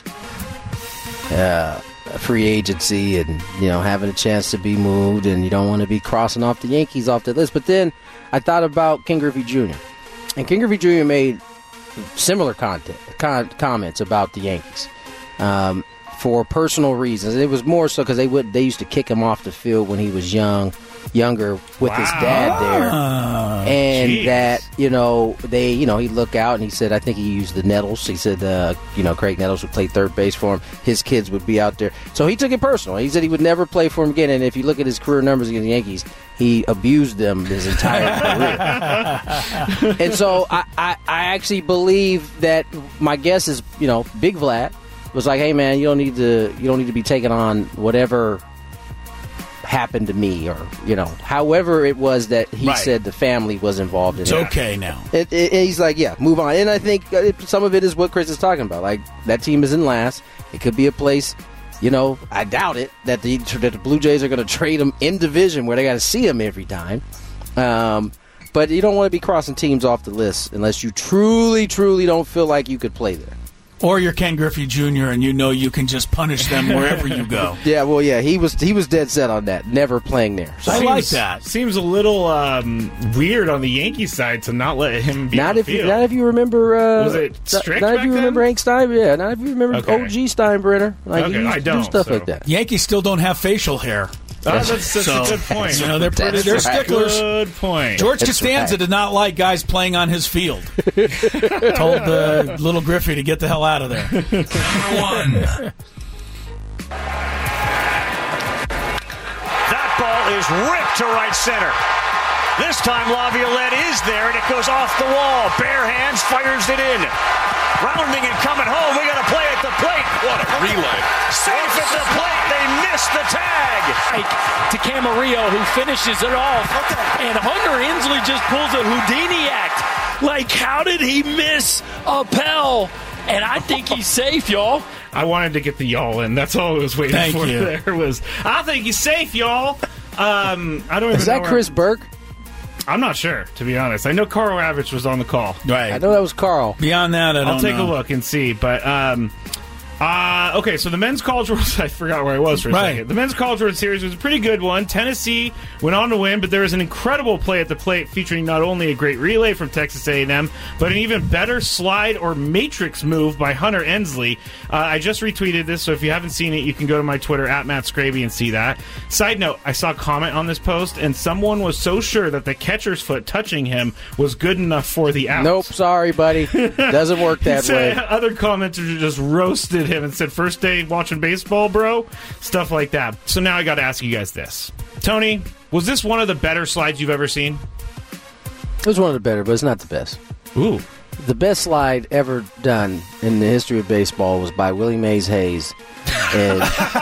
free agency and having a chance to be moved, and you don't want to be crossing off the Yankees off the list. But then I thought about Ken Griffey Jr. and Ken Griffey Jr. made similar comments about the Yankees. For personal reasons. It was more so because they used to kick him off the field when he was younger with his dad there, and geez. that he'd look out and he said, I think he used the Nettles. He said Craig Nettles would play third base for him. His kids would be out there, so he took it personal. He said he would never play for him again. And if you look at his career numbers against the Yankees, he abused them his entire career. And so I actually believe that my guess is Big Vlad was like, hey man, you don't need to be taking on whatever happened to me, or however it was that he said the family was involved in. It's okay now. He's like, yeah, move on. And I think some of it is what Chris is talking about. Like, that team is in last. It could be a place. I doubt it that the Blue Jays are going to trade him in division where they got to see him every time. But you don't want to be crossing teams off the list unless you truly, truly don't feel like you could play there. Or you're Ken Griffey Jr. and you can just punish them wherever you go. Yeah, well, yeah, he was dead set on that, never playing there. So I like that. Seems a little weird on the Yankees side to not let him be on the field. Not if you remember. Was it strict Not if you remember Hank Steinbrenner. Yeah, not if you remember OG Steinbrenner. Like, I don't. Do stuff like that. Yankees still don't have facial hair. That's a good point. They're sticklers. Good point. George Costanza did not like guys playing on his field. Told little Griffey to get the hell out of there. Number 1. That ball is ripped to right center. This time Laviolette is there, and it goes off the wall. Bare hands, fires it in. Rounding and coming home. We got to play at the plate. What a relay. Safe at the plate. They missed the tag. To Camarillo, who finishes it off. And Hunter Hensley just pulls a Houdini act. Like, how did he miss Appel? And I think he's safe, y'all. I wanted to get the y'all in. That's all I was waiting for. There was, I think he's safe, y'all. I don't even Is that Chris Burke? I'm not sure, to be honest. I know Carl Ravitch was on the call. Right. I know that was Carl. Beyond that, I don't know. I'll take a look and see. But Okay, so the men's College World... I forgot where I was for a second. The men's College World Series was a pretty good one. Tennessee went on to win, but there was an incredible play at the plate featuring not only a great relay from Texas A&M, but an even better slide or matrix move by Hunter Ensley. I just retweeted this, so if you haven't seen it, you can go to my Twitter, @MattScraby, and see that. Side note, I saw a comment on this post, and someone was so sure that the catcher's foot touching him was good enough for the out. Nope, sorry, buddy. Doesn't work that way. Other commenters just roasted him and said, first day watching baseball, bro? Stuff like that. So now I got to ask you guys this. Tony, was this one of the better slides you've ever seen? It was one of the better, but it's not the best. Ooh. The best slide ever done in the history of baseball was by Willie Mays Hayes in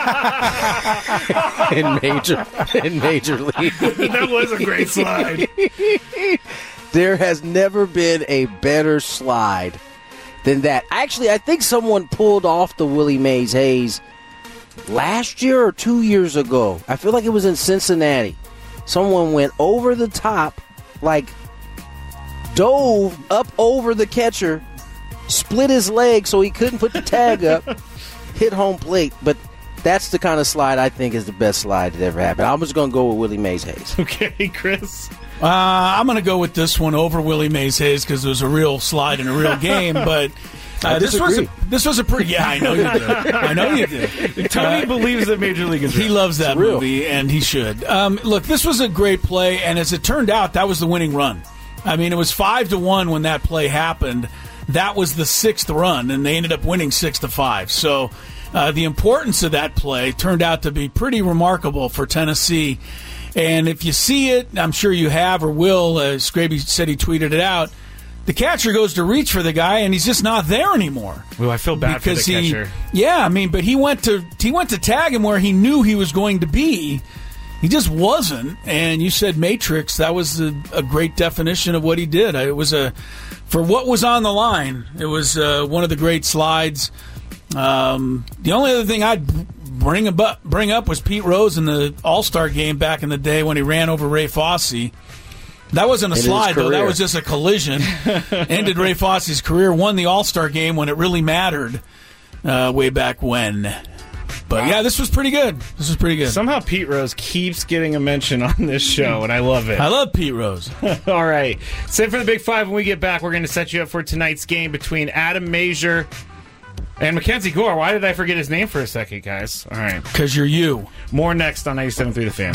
Major League. That was a great slide. There has never been a better slide than that. Actually, I think someone pulled off the Willie Mays Hayes last year or 2 years ago. I feel like it was in Cincinnati. Someone went over the top, like dove up over the catcher, split his leg so he couldn't put the tag up, hit home plate. But that's the kind of slide I think is the best slide that ever happened. I'm just going to go with Willie Mays Hayes. Okay, Chris? I'm going to go with this one over Willie Mays Hayes because it was a real slide in a real game, but this was a pretty... Yeah, I know you do. I know you do. Tony believes that Major League is real. He loves that movie, and he should. Look, this was a great play, and as it turned out, that was the winning run. I mean, it was 5-1 when that play happened. That was the sixth run, and they ended up winning 6-5. So the importance of that play turned out to be pretty remarkable for Tennessee. And if you see it, I'm sure you have or will, Scraby said he tweeted it out, the catcher goes to reach for the guy, and he's just not there anymore. Well, I feel bad for the catcher. Yeah, I mean, but he went to tag him where he knew he was going to be. He just wasn't, and you said matrix. That was a great definition of what he did. It was for what was on the line. It was one of the great slides. The only other thing I'd bring up was Pete Rose in the All-Star game back in the day when he ran over Ray Fosse. That wasn't a slide, though. That was just a collision. Ended Ray Fosse's career. Won the All-Star game when it really mattered way back when. But, yeah, this was pretty good. Somehow Pete Rose keeps getting a mention on this show, and I love it. I love Pete Rose. All right. Save for the Big Five. When we get back, we're going to set you up for tonight's game between Adam Major and Mackenzie Gore. Why did I forget his name for a second, guys? All right. Because you're you. More next on 97.3 The Fan.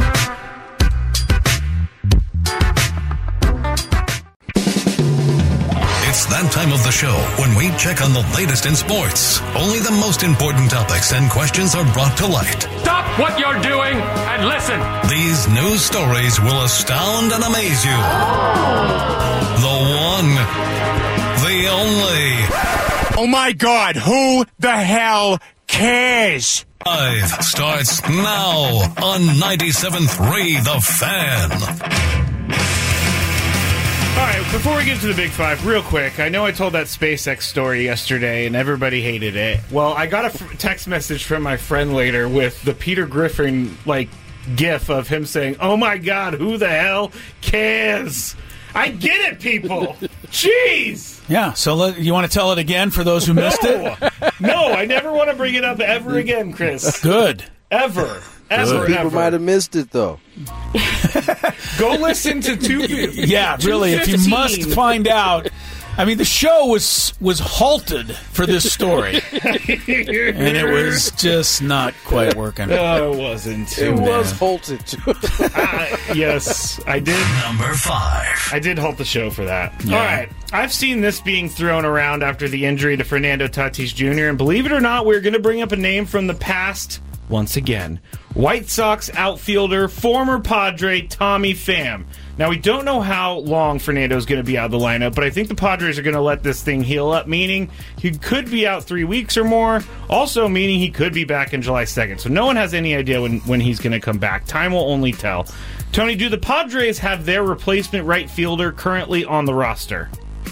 It's that time of the show when we check on the latest in sports. Only the most important topics and questions are brought to light. Stop what you're doing and listen. These news stories will astound and amaze you. The one, the only. Oh my God, who the hell cares? Live starts now on 97.3 The Fan. All right, before we get to the Big Five, real quick, I know I told that SpaceX story yesterday and everybody hated it. Well, I got a text message from my friend later with the Peter Griffin, gif of him saying, "Oh my God, who the hell cares?" I get it, people. Jeez. Yeah, so you want to tell it again for those who missed it? No, I never want to bring it up ever again, Chris. Good. Ever. People might have missed it, though. Go listen to Yeah, really, if you must find out. I mean, the show was halted for this story. And it was just not quite working. No, it wasn't. It was halted. Yes, I did. Number 5. I did halt the show for that. Yeah. All right. I've seen this being thrown around after the injury to Fernando Tatis Jr., and believe it or not, we're going to bring up a name from the past once again. White Sox outfielder, former Padre, Tommy Pham. Now, we don't know how long Fernando's going to be out of the lineup, but I think the Padres are going to let this thing heal up, meaning he could be out 3 weeks or more, also meaning he could be back in July 2nd. So no one has any idea when he's going to come back. Time will only tell. Tony, do the Padres have their replacement right fielder currently on the roster?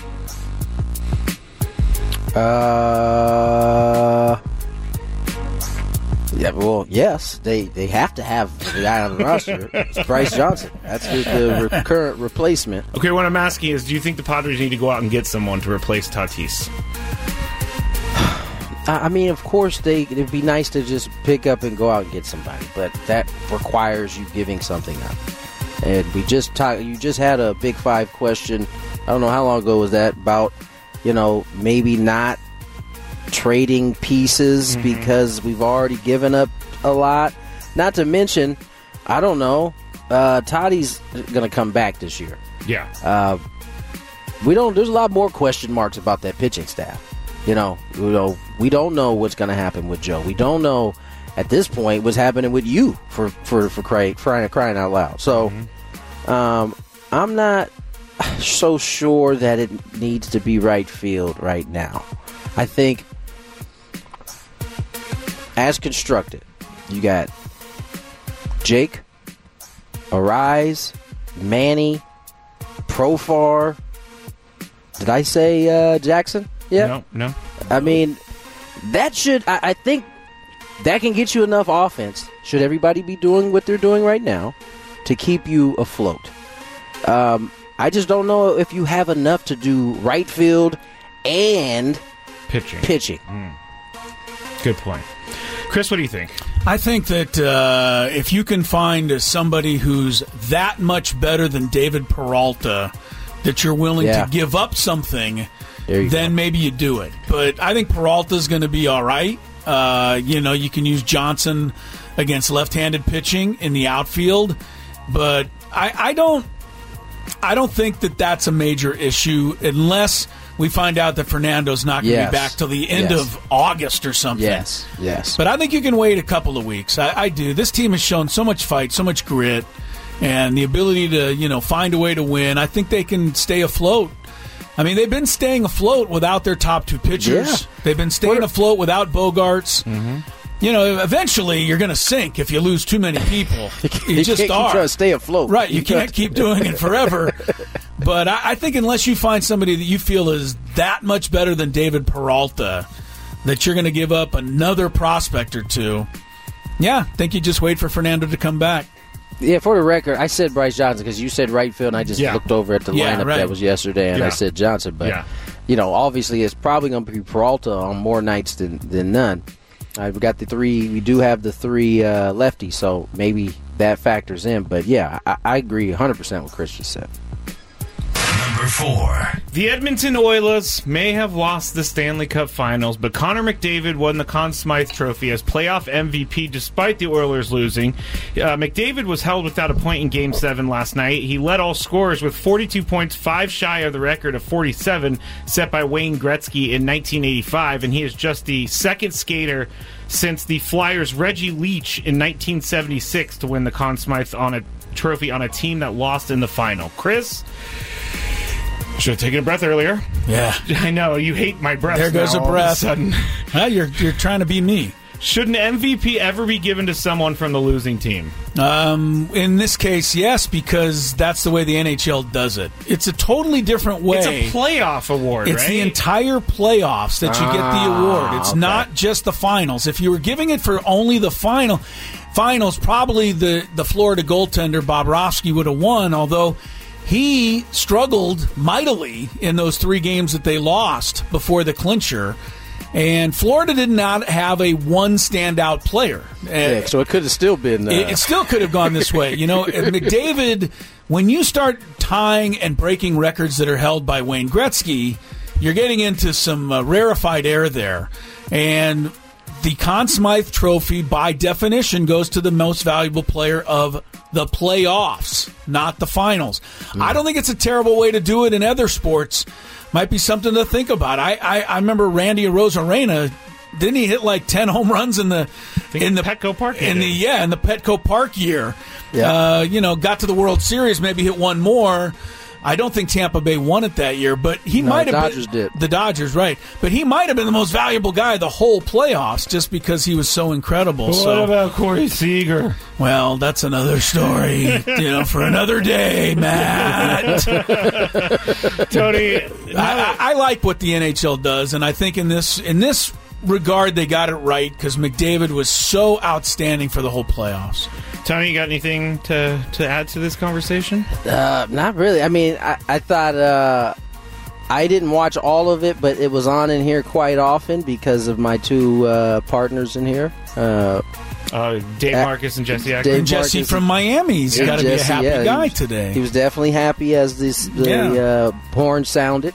Yeah, well, yes, they have to have the guy on the roster. It's Bryce Johnson. That's the current replacement. Okay, what I'm asking is, do you think the Padres need to go out and get someone to replace Tatis? I mean, of course, it'd be nice to just pick up and go out and get somebody, but that requires you giving something up. And you just had a Big Five question. I don't know how long ago was that, about, maybe not trading pieces because we've already given up a lot. Not to mention, I don't know, Toddy's going to come back this year. Yeah. There's a lot more question marks about that pitching staff. We don't know what's going to happen with Joe. We don't know at this point what's happening with you for crying out loud. So I'm not so sure that it needs to be right field right now. I think as constructed, you got Jake, Arise, Manny, Profar. Did I say Jackson? Yeah. No. I mean, I think that can get you enough offense, should everybody be doing what they're doing right now, to keep you afloat. I just don't know if you have enough to do right field and pitching. Good point. Chris, what do you think? I think that if you can find somebody who's that much better than David Peralta, that you're willing to give up something, then maybe you do it. But I think Peralta's going to be all right. You can use Johnson against left-handed pitching in the outfield, but I don't think that that's a major issue unless we find out that Fernando's not going to be back till the end of August or something. Yes. But I think you can wait a couple of weeks. I do. This team has shown so much fight, so much grit, and the ability to, find a way to win. I think they can stay afloat. I mean, they've been staying afloat without their top two pitchers. Yeah. They've been staying afloat without Bogarts. Mm-hmm. Eventually you're going to sink if you lose too many people. You just can't are. Keep trying to stay afloat. Right, you can't keep doing it forever. But I think unless you find somebody that you feel is that much better than David Peralta, that you're going to give up another prospect or two, I think you just wait for Fernando to come back. Yeah, for the record, I said Bryce Johnson because you said right field, and I just looked over at the lineup that was yesterday, and I said Johnson. But, obviously it's probably going to be Peralta on more nights than none. We got the three. We do have the three lefties, so maybe that factors in. But, I agree 100% with Chris just said. Number 4. The Edmonton Oilers may have lost the Stanley Cup Finals, but Connor McDavid won the Conn Smythe Trophy as playoff MVP despite the Oilers losing. McDavid was held without a point in Game 7 last night. He led all scorers with 42 points, 5 shy of the record of 47 set by Wayne Gretzky in 1985, and he is just the second skater since the Flyers' Reggie Leach in 1976 to win the Conn Smythe Trophy on a team that lost in the final. Chris? Should have taken a breath earlier. Yeah. I know, you hate my breath. There goes now, a breath. All of a sudden. You're trying to be me. Should an MVP ever be given to someone from the losing team? In this case, yes, because that's the way the NHL does it. It's a totally different way. It's a playoff award, It's right? the entire playoffs that you get the award. It's not just the finals. If you were giving it for only the finals, probably the Florida goaltender, Bobrovsky, would have won, although he struggled mightily in those 3 games that they lost before the clincher. And Florida did not have a one standout player. So it could have still been... It still could have gone this way. McDavid, when you start tying and breaking records that are held by Wayne Gretzky, you're getting into some rarefied air there. And the Conn Smythe Trophy, by definition, goes to the most valuable player of the playoffs, not the finals. I don't think it's a terrible way to do it in other sports. Might be something to think about. I remember Randy Arozarena. Didn't he hit like 10 home runs in the Petco Park in the Petco Park year? Yeah. Got to the World Series, maybe hit one more. I don't think Tampa Bay won it that year, but he might have been. The Dodgers did. The Dodgers, right. But he might have been the most valuable guy the whole playoffs just because he was so incredible. What about Corey Seager? Well, that's another story, for another day, Matt. Tony, I like what the NHL does, and I think in this regard they got it right because McDavid was so outstanding for the whole playoffs. Tony, you got anything to add to this conversation? Not really. I mean, I thought I didn't watch all of it, but it was on in here quite often because of my two partners in here. Dave Marcus and Jesse Ackman. And Jesse from Miami. He's got to be a happy guy today. He was definitely happy as the horn sounded.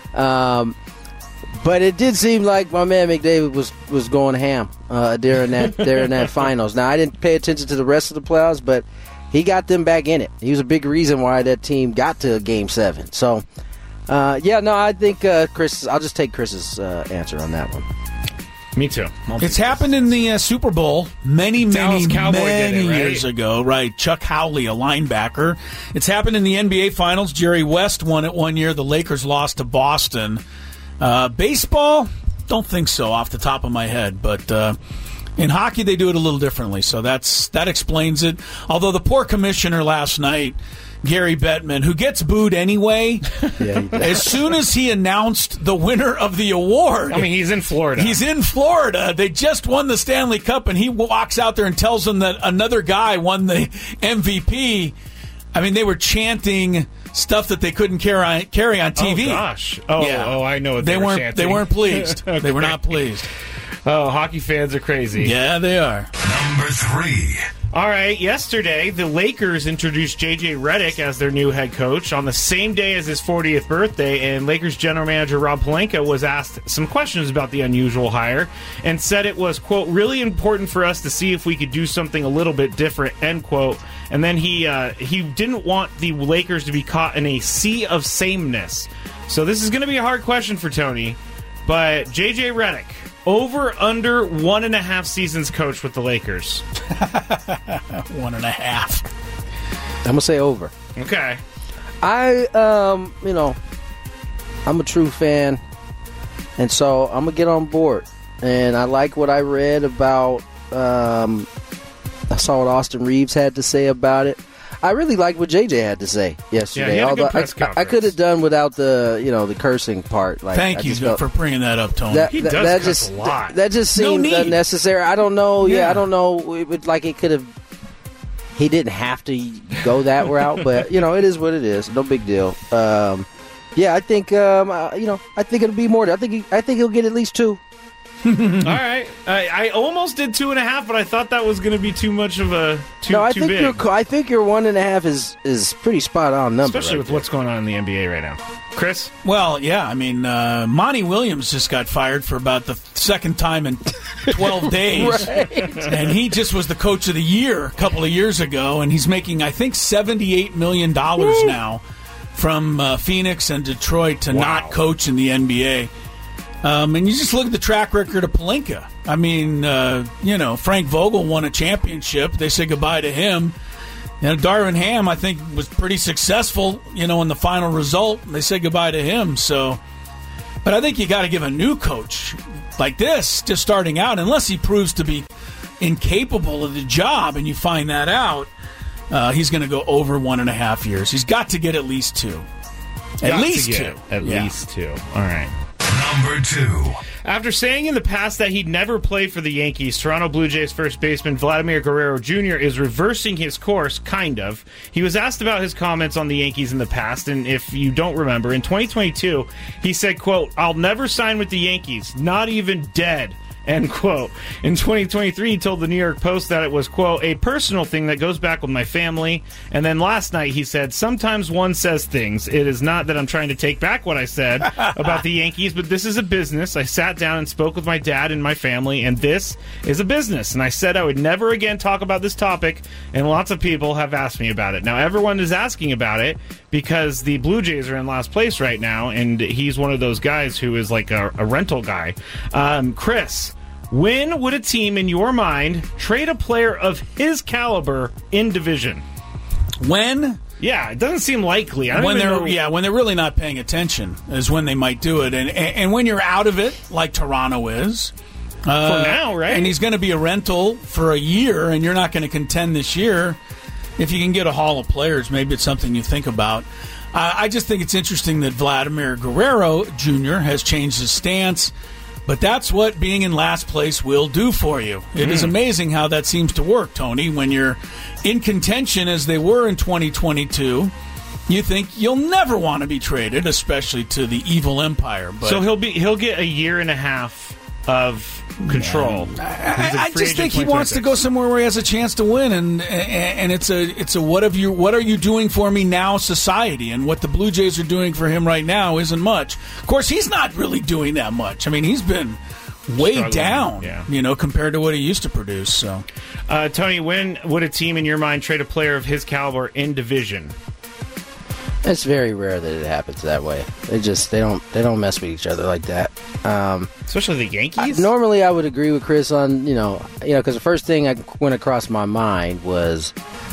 But it did seem like my man McDavid was going ham during that finals. Now, I didn't pay attention to the rest of the playoffs, but he got them back in it. He was a big reason why that team got to Game 7. So, I think Chris. I'll just take Chris's answer on that one. Me too. It's happened in the Super Bowl many right? years ago, right? Chuck Howley, a linebacker. It's happened in the NBA Finals. Jerry West won it one year. The Lakers lost to Boston. Baseball, don't think so off the top of my head, but in hockey they do it a little differently, so that explains it. Although the poor commissioner last night, Gary Bettman, who gets booed anyway, as soon as he announced the winner of the award. I mean, he's in Florida. They just won the Stanley Cup, and he walks out there and tells them that another guy won the MVP. I mean, they were chanting stuff that they couldn't carry on TV. Oh, gosh. I know what they were chanting. They weren't pleased. Okay. They were not pleased. Oh, hockey fans are crazy. Yeah, they are. Number 3. All right, yesterday, the Lakers introduced J.J. Redick as their new head coach on the same day as his 40th birthday, and Lakers general manager Rob Pelinka was asked some questions about the unusual hire and said it was, quote, really important for us to see if we could do something a little bit different, end quote. And then he didn't want the Lakers to be caught in a sea of sameness. So this is going to be a hard question for Tony, but J.J. Redick, over, under 1.5 seasons coached with the Lakers. 1.5. I'm going to say over. Okay. I'm a true fan, and so I'm going to get on board. And I like what I read about, I saw what Austin Reeves had to say about it. I really like what JJ had to say yesterday. Yeah, he had a good press conference. I could have done without the cursing part. Like, Thank you for bringing that up, Tony. He does cuss a lot. That just seemed unnecessary. I don't know. Yeah, I don't know. It could have. He didn't have to go that route, but it is what it is. No big deal. I think I think it'll be more. I think he'll get at least 2. All right, I almost did 2.5, but I thought that was going to be too much of a too big. I think your 1.5 is pretty spot on number, especially with what's going on in the NBA right now. Chris? Well, yeah, I mean, Monty Williams just got fired for about the second time in 12 days, and he just was the coach of the year a couple of years ago, and he's making, I think, $78 million now from Phoenix and Detroit to not coach in the NBA. And you just look at the track record of Pelinka. I mean, Frank Vogel won a championship. They said goodbye to him. Darvin Ham, I think, was pretty successful, in the final result. They said goodbye to him. So, but I think you got to give a new coach like this, just starting out, unless he proves to be incapable of the job, and you find that out, he's going to go over 1.5 years. He's got to get at least 2. At least 2. At least 2. All right. Number 2. After saying in the past that he'd never play for the Yankees, Toronto Blue Jays first baseman Vladimir Guerrero Jr. is reversing his course, kind of. He was asked about his comments on the Yankees in the past, and if you don't remember, in 2022, he said, quote, "I'll never sign with the Yankees, not even dead." End quote. In 2023, he told the New York Post that it was, quote, "a personal thing that goes back with my family." And then last night he said, "Sometimes one says things. It is not that I'm trying to take back what I said about the Yankees, but this is a business. I sat down and spoke with my dad and my family, and this is a business. And I said I would never again talk about this topic, and lots of people have asked me about it." Now, everyone is asking about it because the Blue Jays are in last place right now, and he's one of those guys who is like a rental guy. Chris, when would a team, in your mind, trade a player of his caliber in division? When? Yeah, it doesn't seem likely. When they're really not paying attention is when they might do it. And when you're out of it, like Toronto is. For now, right? And he's going to be a rental for a year, and you're not going to contend this year. If you can get a haul of players, maybe it's something you think about. I just think it's interesting that Vladimir Guerrero Jr. has changed his stance. But that's what being in last place will do for you. It is amazing how that seems to work, Tony, when you're in contention as they were in 2022. You think you'll never want to be traded, especially to the evil empire. But so he'll get a year and a half of control. I just think he wants to go somewhere where he has a chance to win, and it's a what are you doing for me now society, and what the Blue Jays are doing for him right now isn't much. Of course, he's not really doing that much. I mean, he's been way down, compared to what he used to produce. So, Tony, when would a team in your mind trade a player of his caliber in division? It's very rare that it happens that way. They don't mess with each other like that. Especially the Yankees. Normally, I would agree with Chris on because the first thing I went across my mind was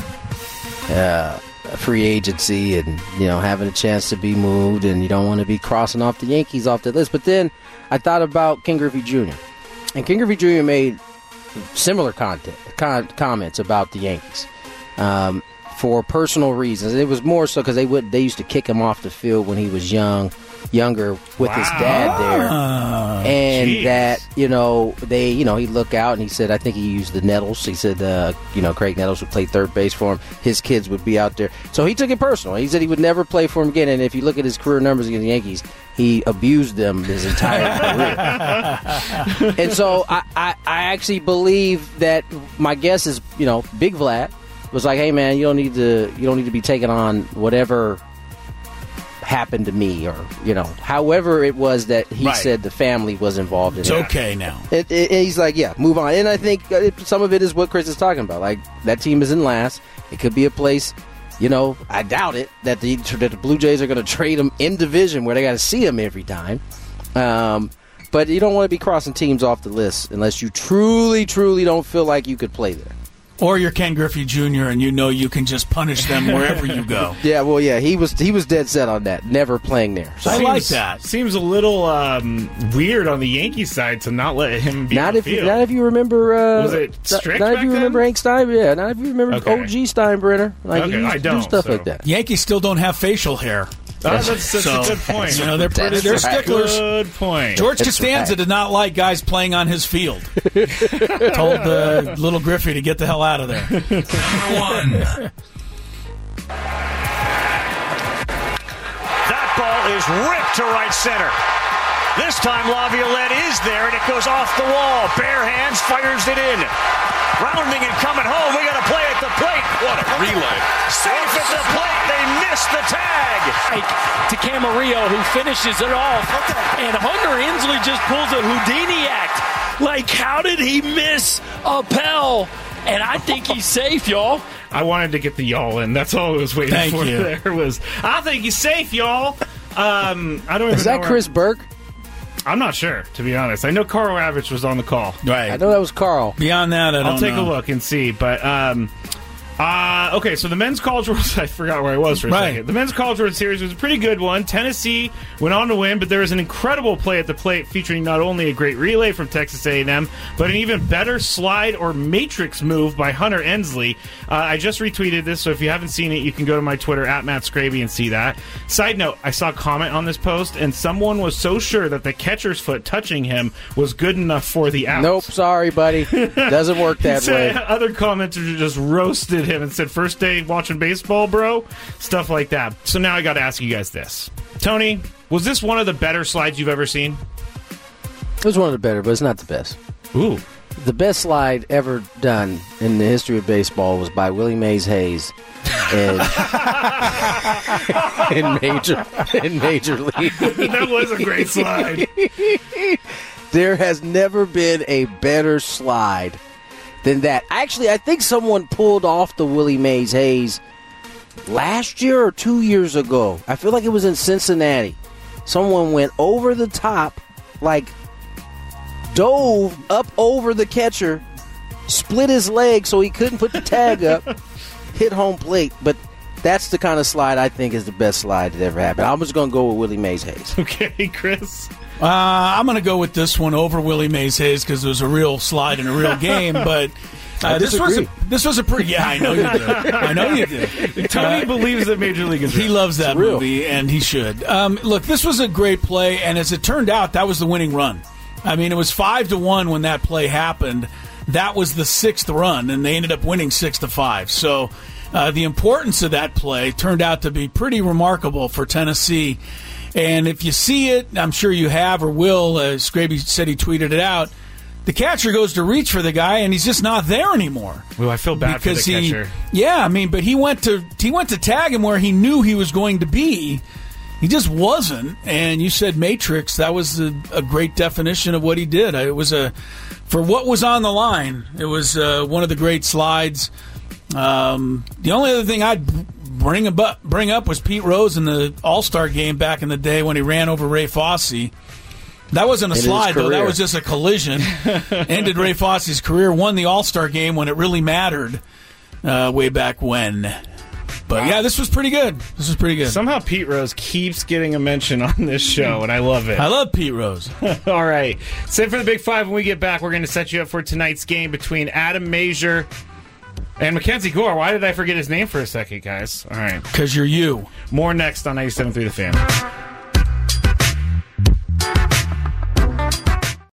free agency and having a chance to be moved, and you don't want to be crossing off the Yankees off the list. But then I thought about Ken Griffey Jr. and Ken Griffey Jr. made similar comments about the Yankees. For personal reasons. It was more so because they used to kick him off the field when he was younger with his dad there, and geez. that he'd look out and he said, I think he used the Nettles. He said Craig Nettles would play third base for him. His kids would be out there, so he took it personal. He said he would never play for him again. And if you look at his career numbers against the Yankees, he abused them his entire career. And so I actually believe that my guess is Big Vlad was like, hey man, you don't need to be taking on whatever happened to me, or however it was that he said the family was involved in. It's okay now. He's like, yeah, move on. And I think some of it is what Chris is talking about. Like, that team is in last. It could be a place. I doubt it that the Blue Jays are going to trade him in division where they got to see him every time. But you don't want to be crossing teams off the list unless you truly, truly don't feel like you could play there. Or you're Ken Griffey Jr. and you can just punish them wherever you go. Yeah, well, yeah, he was dead set on that, never playing there. So I like that. Seems a little weird on the Yankees side to not let him be on the field. Not if you remember. Was it strict Not if you remember Hank Steinbrenner. Yeah, not if you remember OG Steinbrenner. I don't. Do stuff like that. Yankees still don't have fail hair. That's a good point. They're sticklers. Good point. George Costanza did not like guys playing on his field. Told little Griffey to get the hell out of there. That ball is ripped to right center. This time Laviolette is there, and it goes off the wall. Bare hands, fires it in. Rounding and coming home. We got to play at the plate. What a relay. Safe at the plate. They missed the tag. To Camarillo, who finishes it off. And Hunter Hensley just pulls a Houdini act. Like, how did he miss Appel? And I think he's safe, y'all. I wanted to get the y'all in. That's all I was waiting for. There was, I think he's safe, y'all. I don't even Is that know Chris Burke? I'm not sure, to be honest. I know Carl Ravitch was on the call. Right. I know that was Carl. Beyond that, I'll take a look and see. But okay, so the men's college world, I forgot where I was for a second. The men's college world series was a pretty good one. Tennessee went on to win, but there was an incredible play at the plate featuring not only a great relay from Texas A&M, but an even better slide or matrix move by Hunter Hensley. I just retweeted this, so if you haven't seen it, you can go to my Twitter at Matt Scraby and see that. Side note, I saw a comment on this post, and someone was so sure that the catcher's foot touching him was good enough for the out. Nope, sorry, buddy. Doesn't work that way. Other commenters just roasted him and said, first day watching baseball, bro? Stuff like that. So now I got to ask you guys this. Tony, was this one of the better slides you've ever seen? It was one of the better, but it's not the best. Ooh. The best slide ever done in the history of baseball was by Willie Mays Hayes in Major League. That was a great slide. There has never been a better slide than that. Actually, I think someone pulled off the Willie Mays Hayes last year or 2 years ago. I feel like it was in Cincinnati. Someone went over the top, like dove up over the catcher, split his leg so he couldn't put the tag up, hit home plate. But that's the kind of slide I think is the best slide that ever happened. I'm just going to go with Willie Mays Hayes. Okay, Chris? I'm going to go with this one over Willie Mays Hayes because it was a real slide in a real game, but this was a pretty... Yeah, I know you do. I know you do. Tony believes that Major League is real. He loves that movie, and he should. Look, this was a great play, and as it turned out, that was the winning run. I mean, it was 5-1 when that play happened. That was the sixth run, and they ended up winning 6-5. So the importance of that play turned out to be pretty remarkable for Tennessee. And if you see it, I'm sure you have or will, Scraby said he tweeted it out, the catcher goes to reach for the guy, and he's just not there anymore. Well, I feel bad for the catcher. But he went to tag him where he knew he was going to be. He just wasn't. And you said Matrix. That was a great definition of what he did. It was for what was on the line. It was one of the great slides. The only other thing I'd bring up was Pete Rose in the All-Star game back in the day when he ran over Ray Fosse. That wasn't a slide, though. That was just a collision. Ended Ray Fosse's career. Won the All-Star game when it really mattered way back when. But, yeah, this was pretty good. Somehow Pete Rose keeps getting a mention on this show, and I love it. I love Pete Rose. All right. Save for the Big Five. When we get back, we're going to set you up for tonight's game between Adam Mazier and Mackenzie Gore. Why did I forget his name for a second, guys? All right. Because you're you. More next on 97.3 The Fan.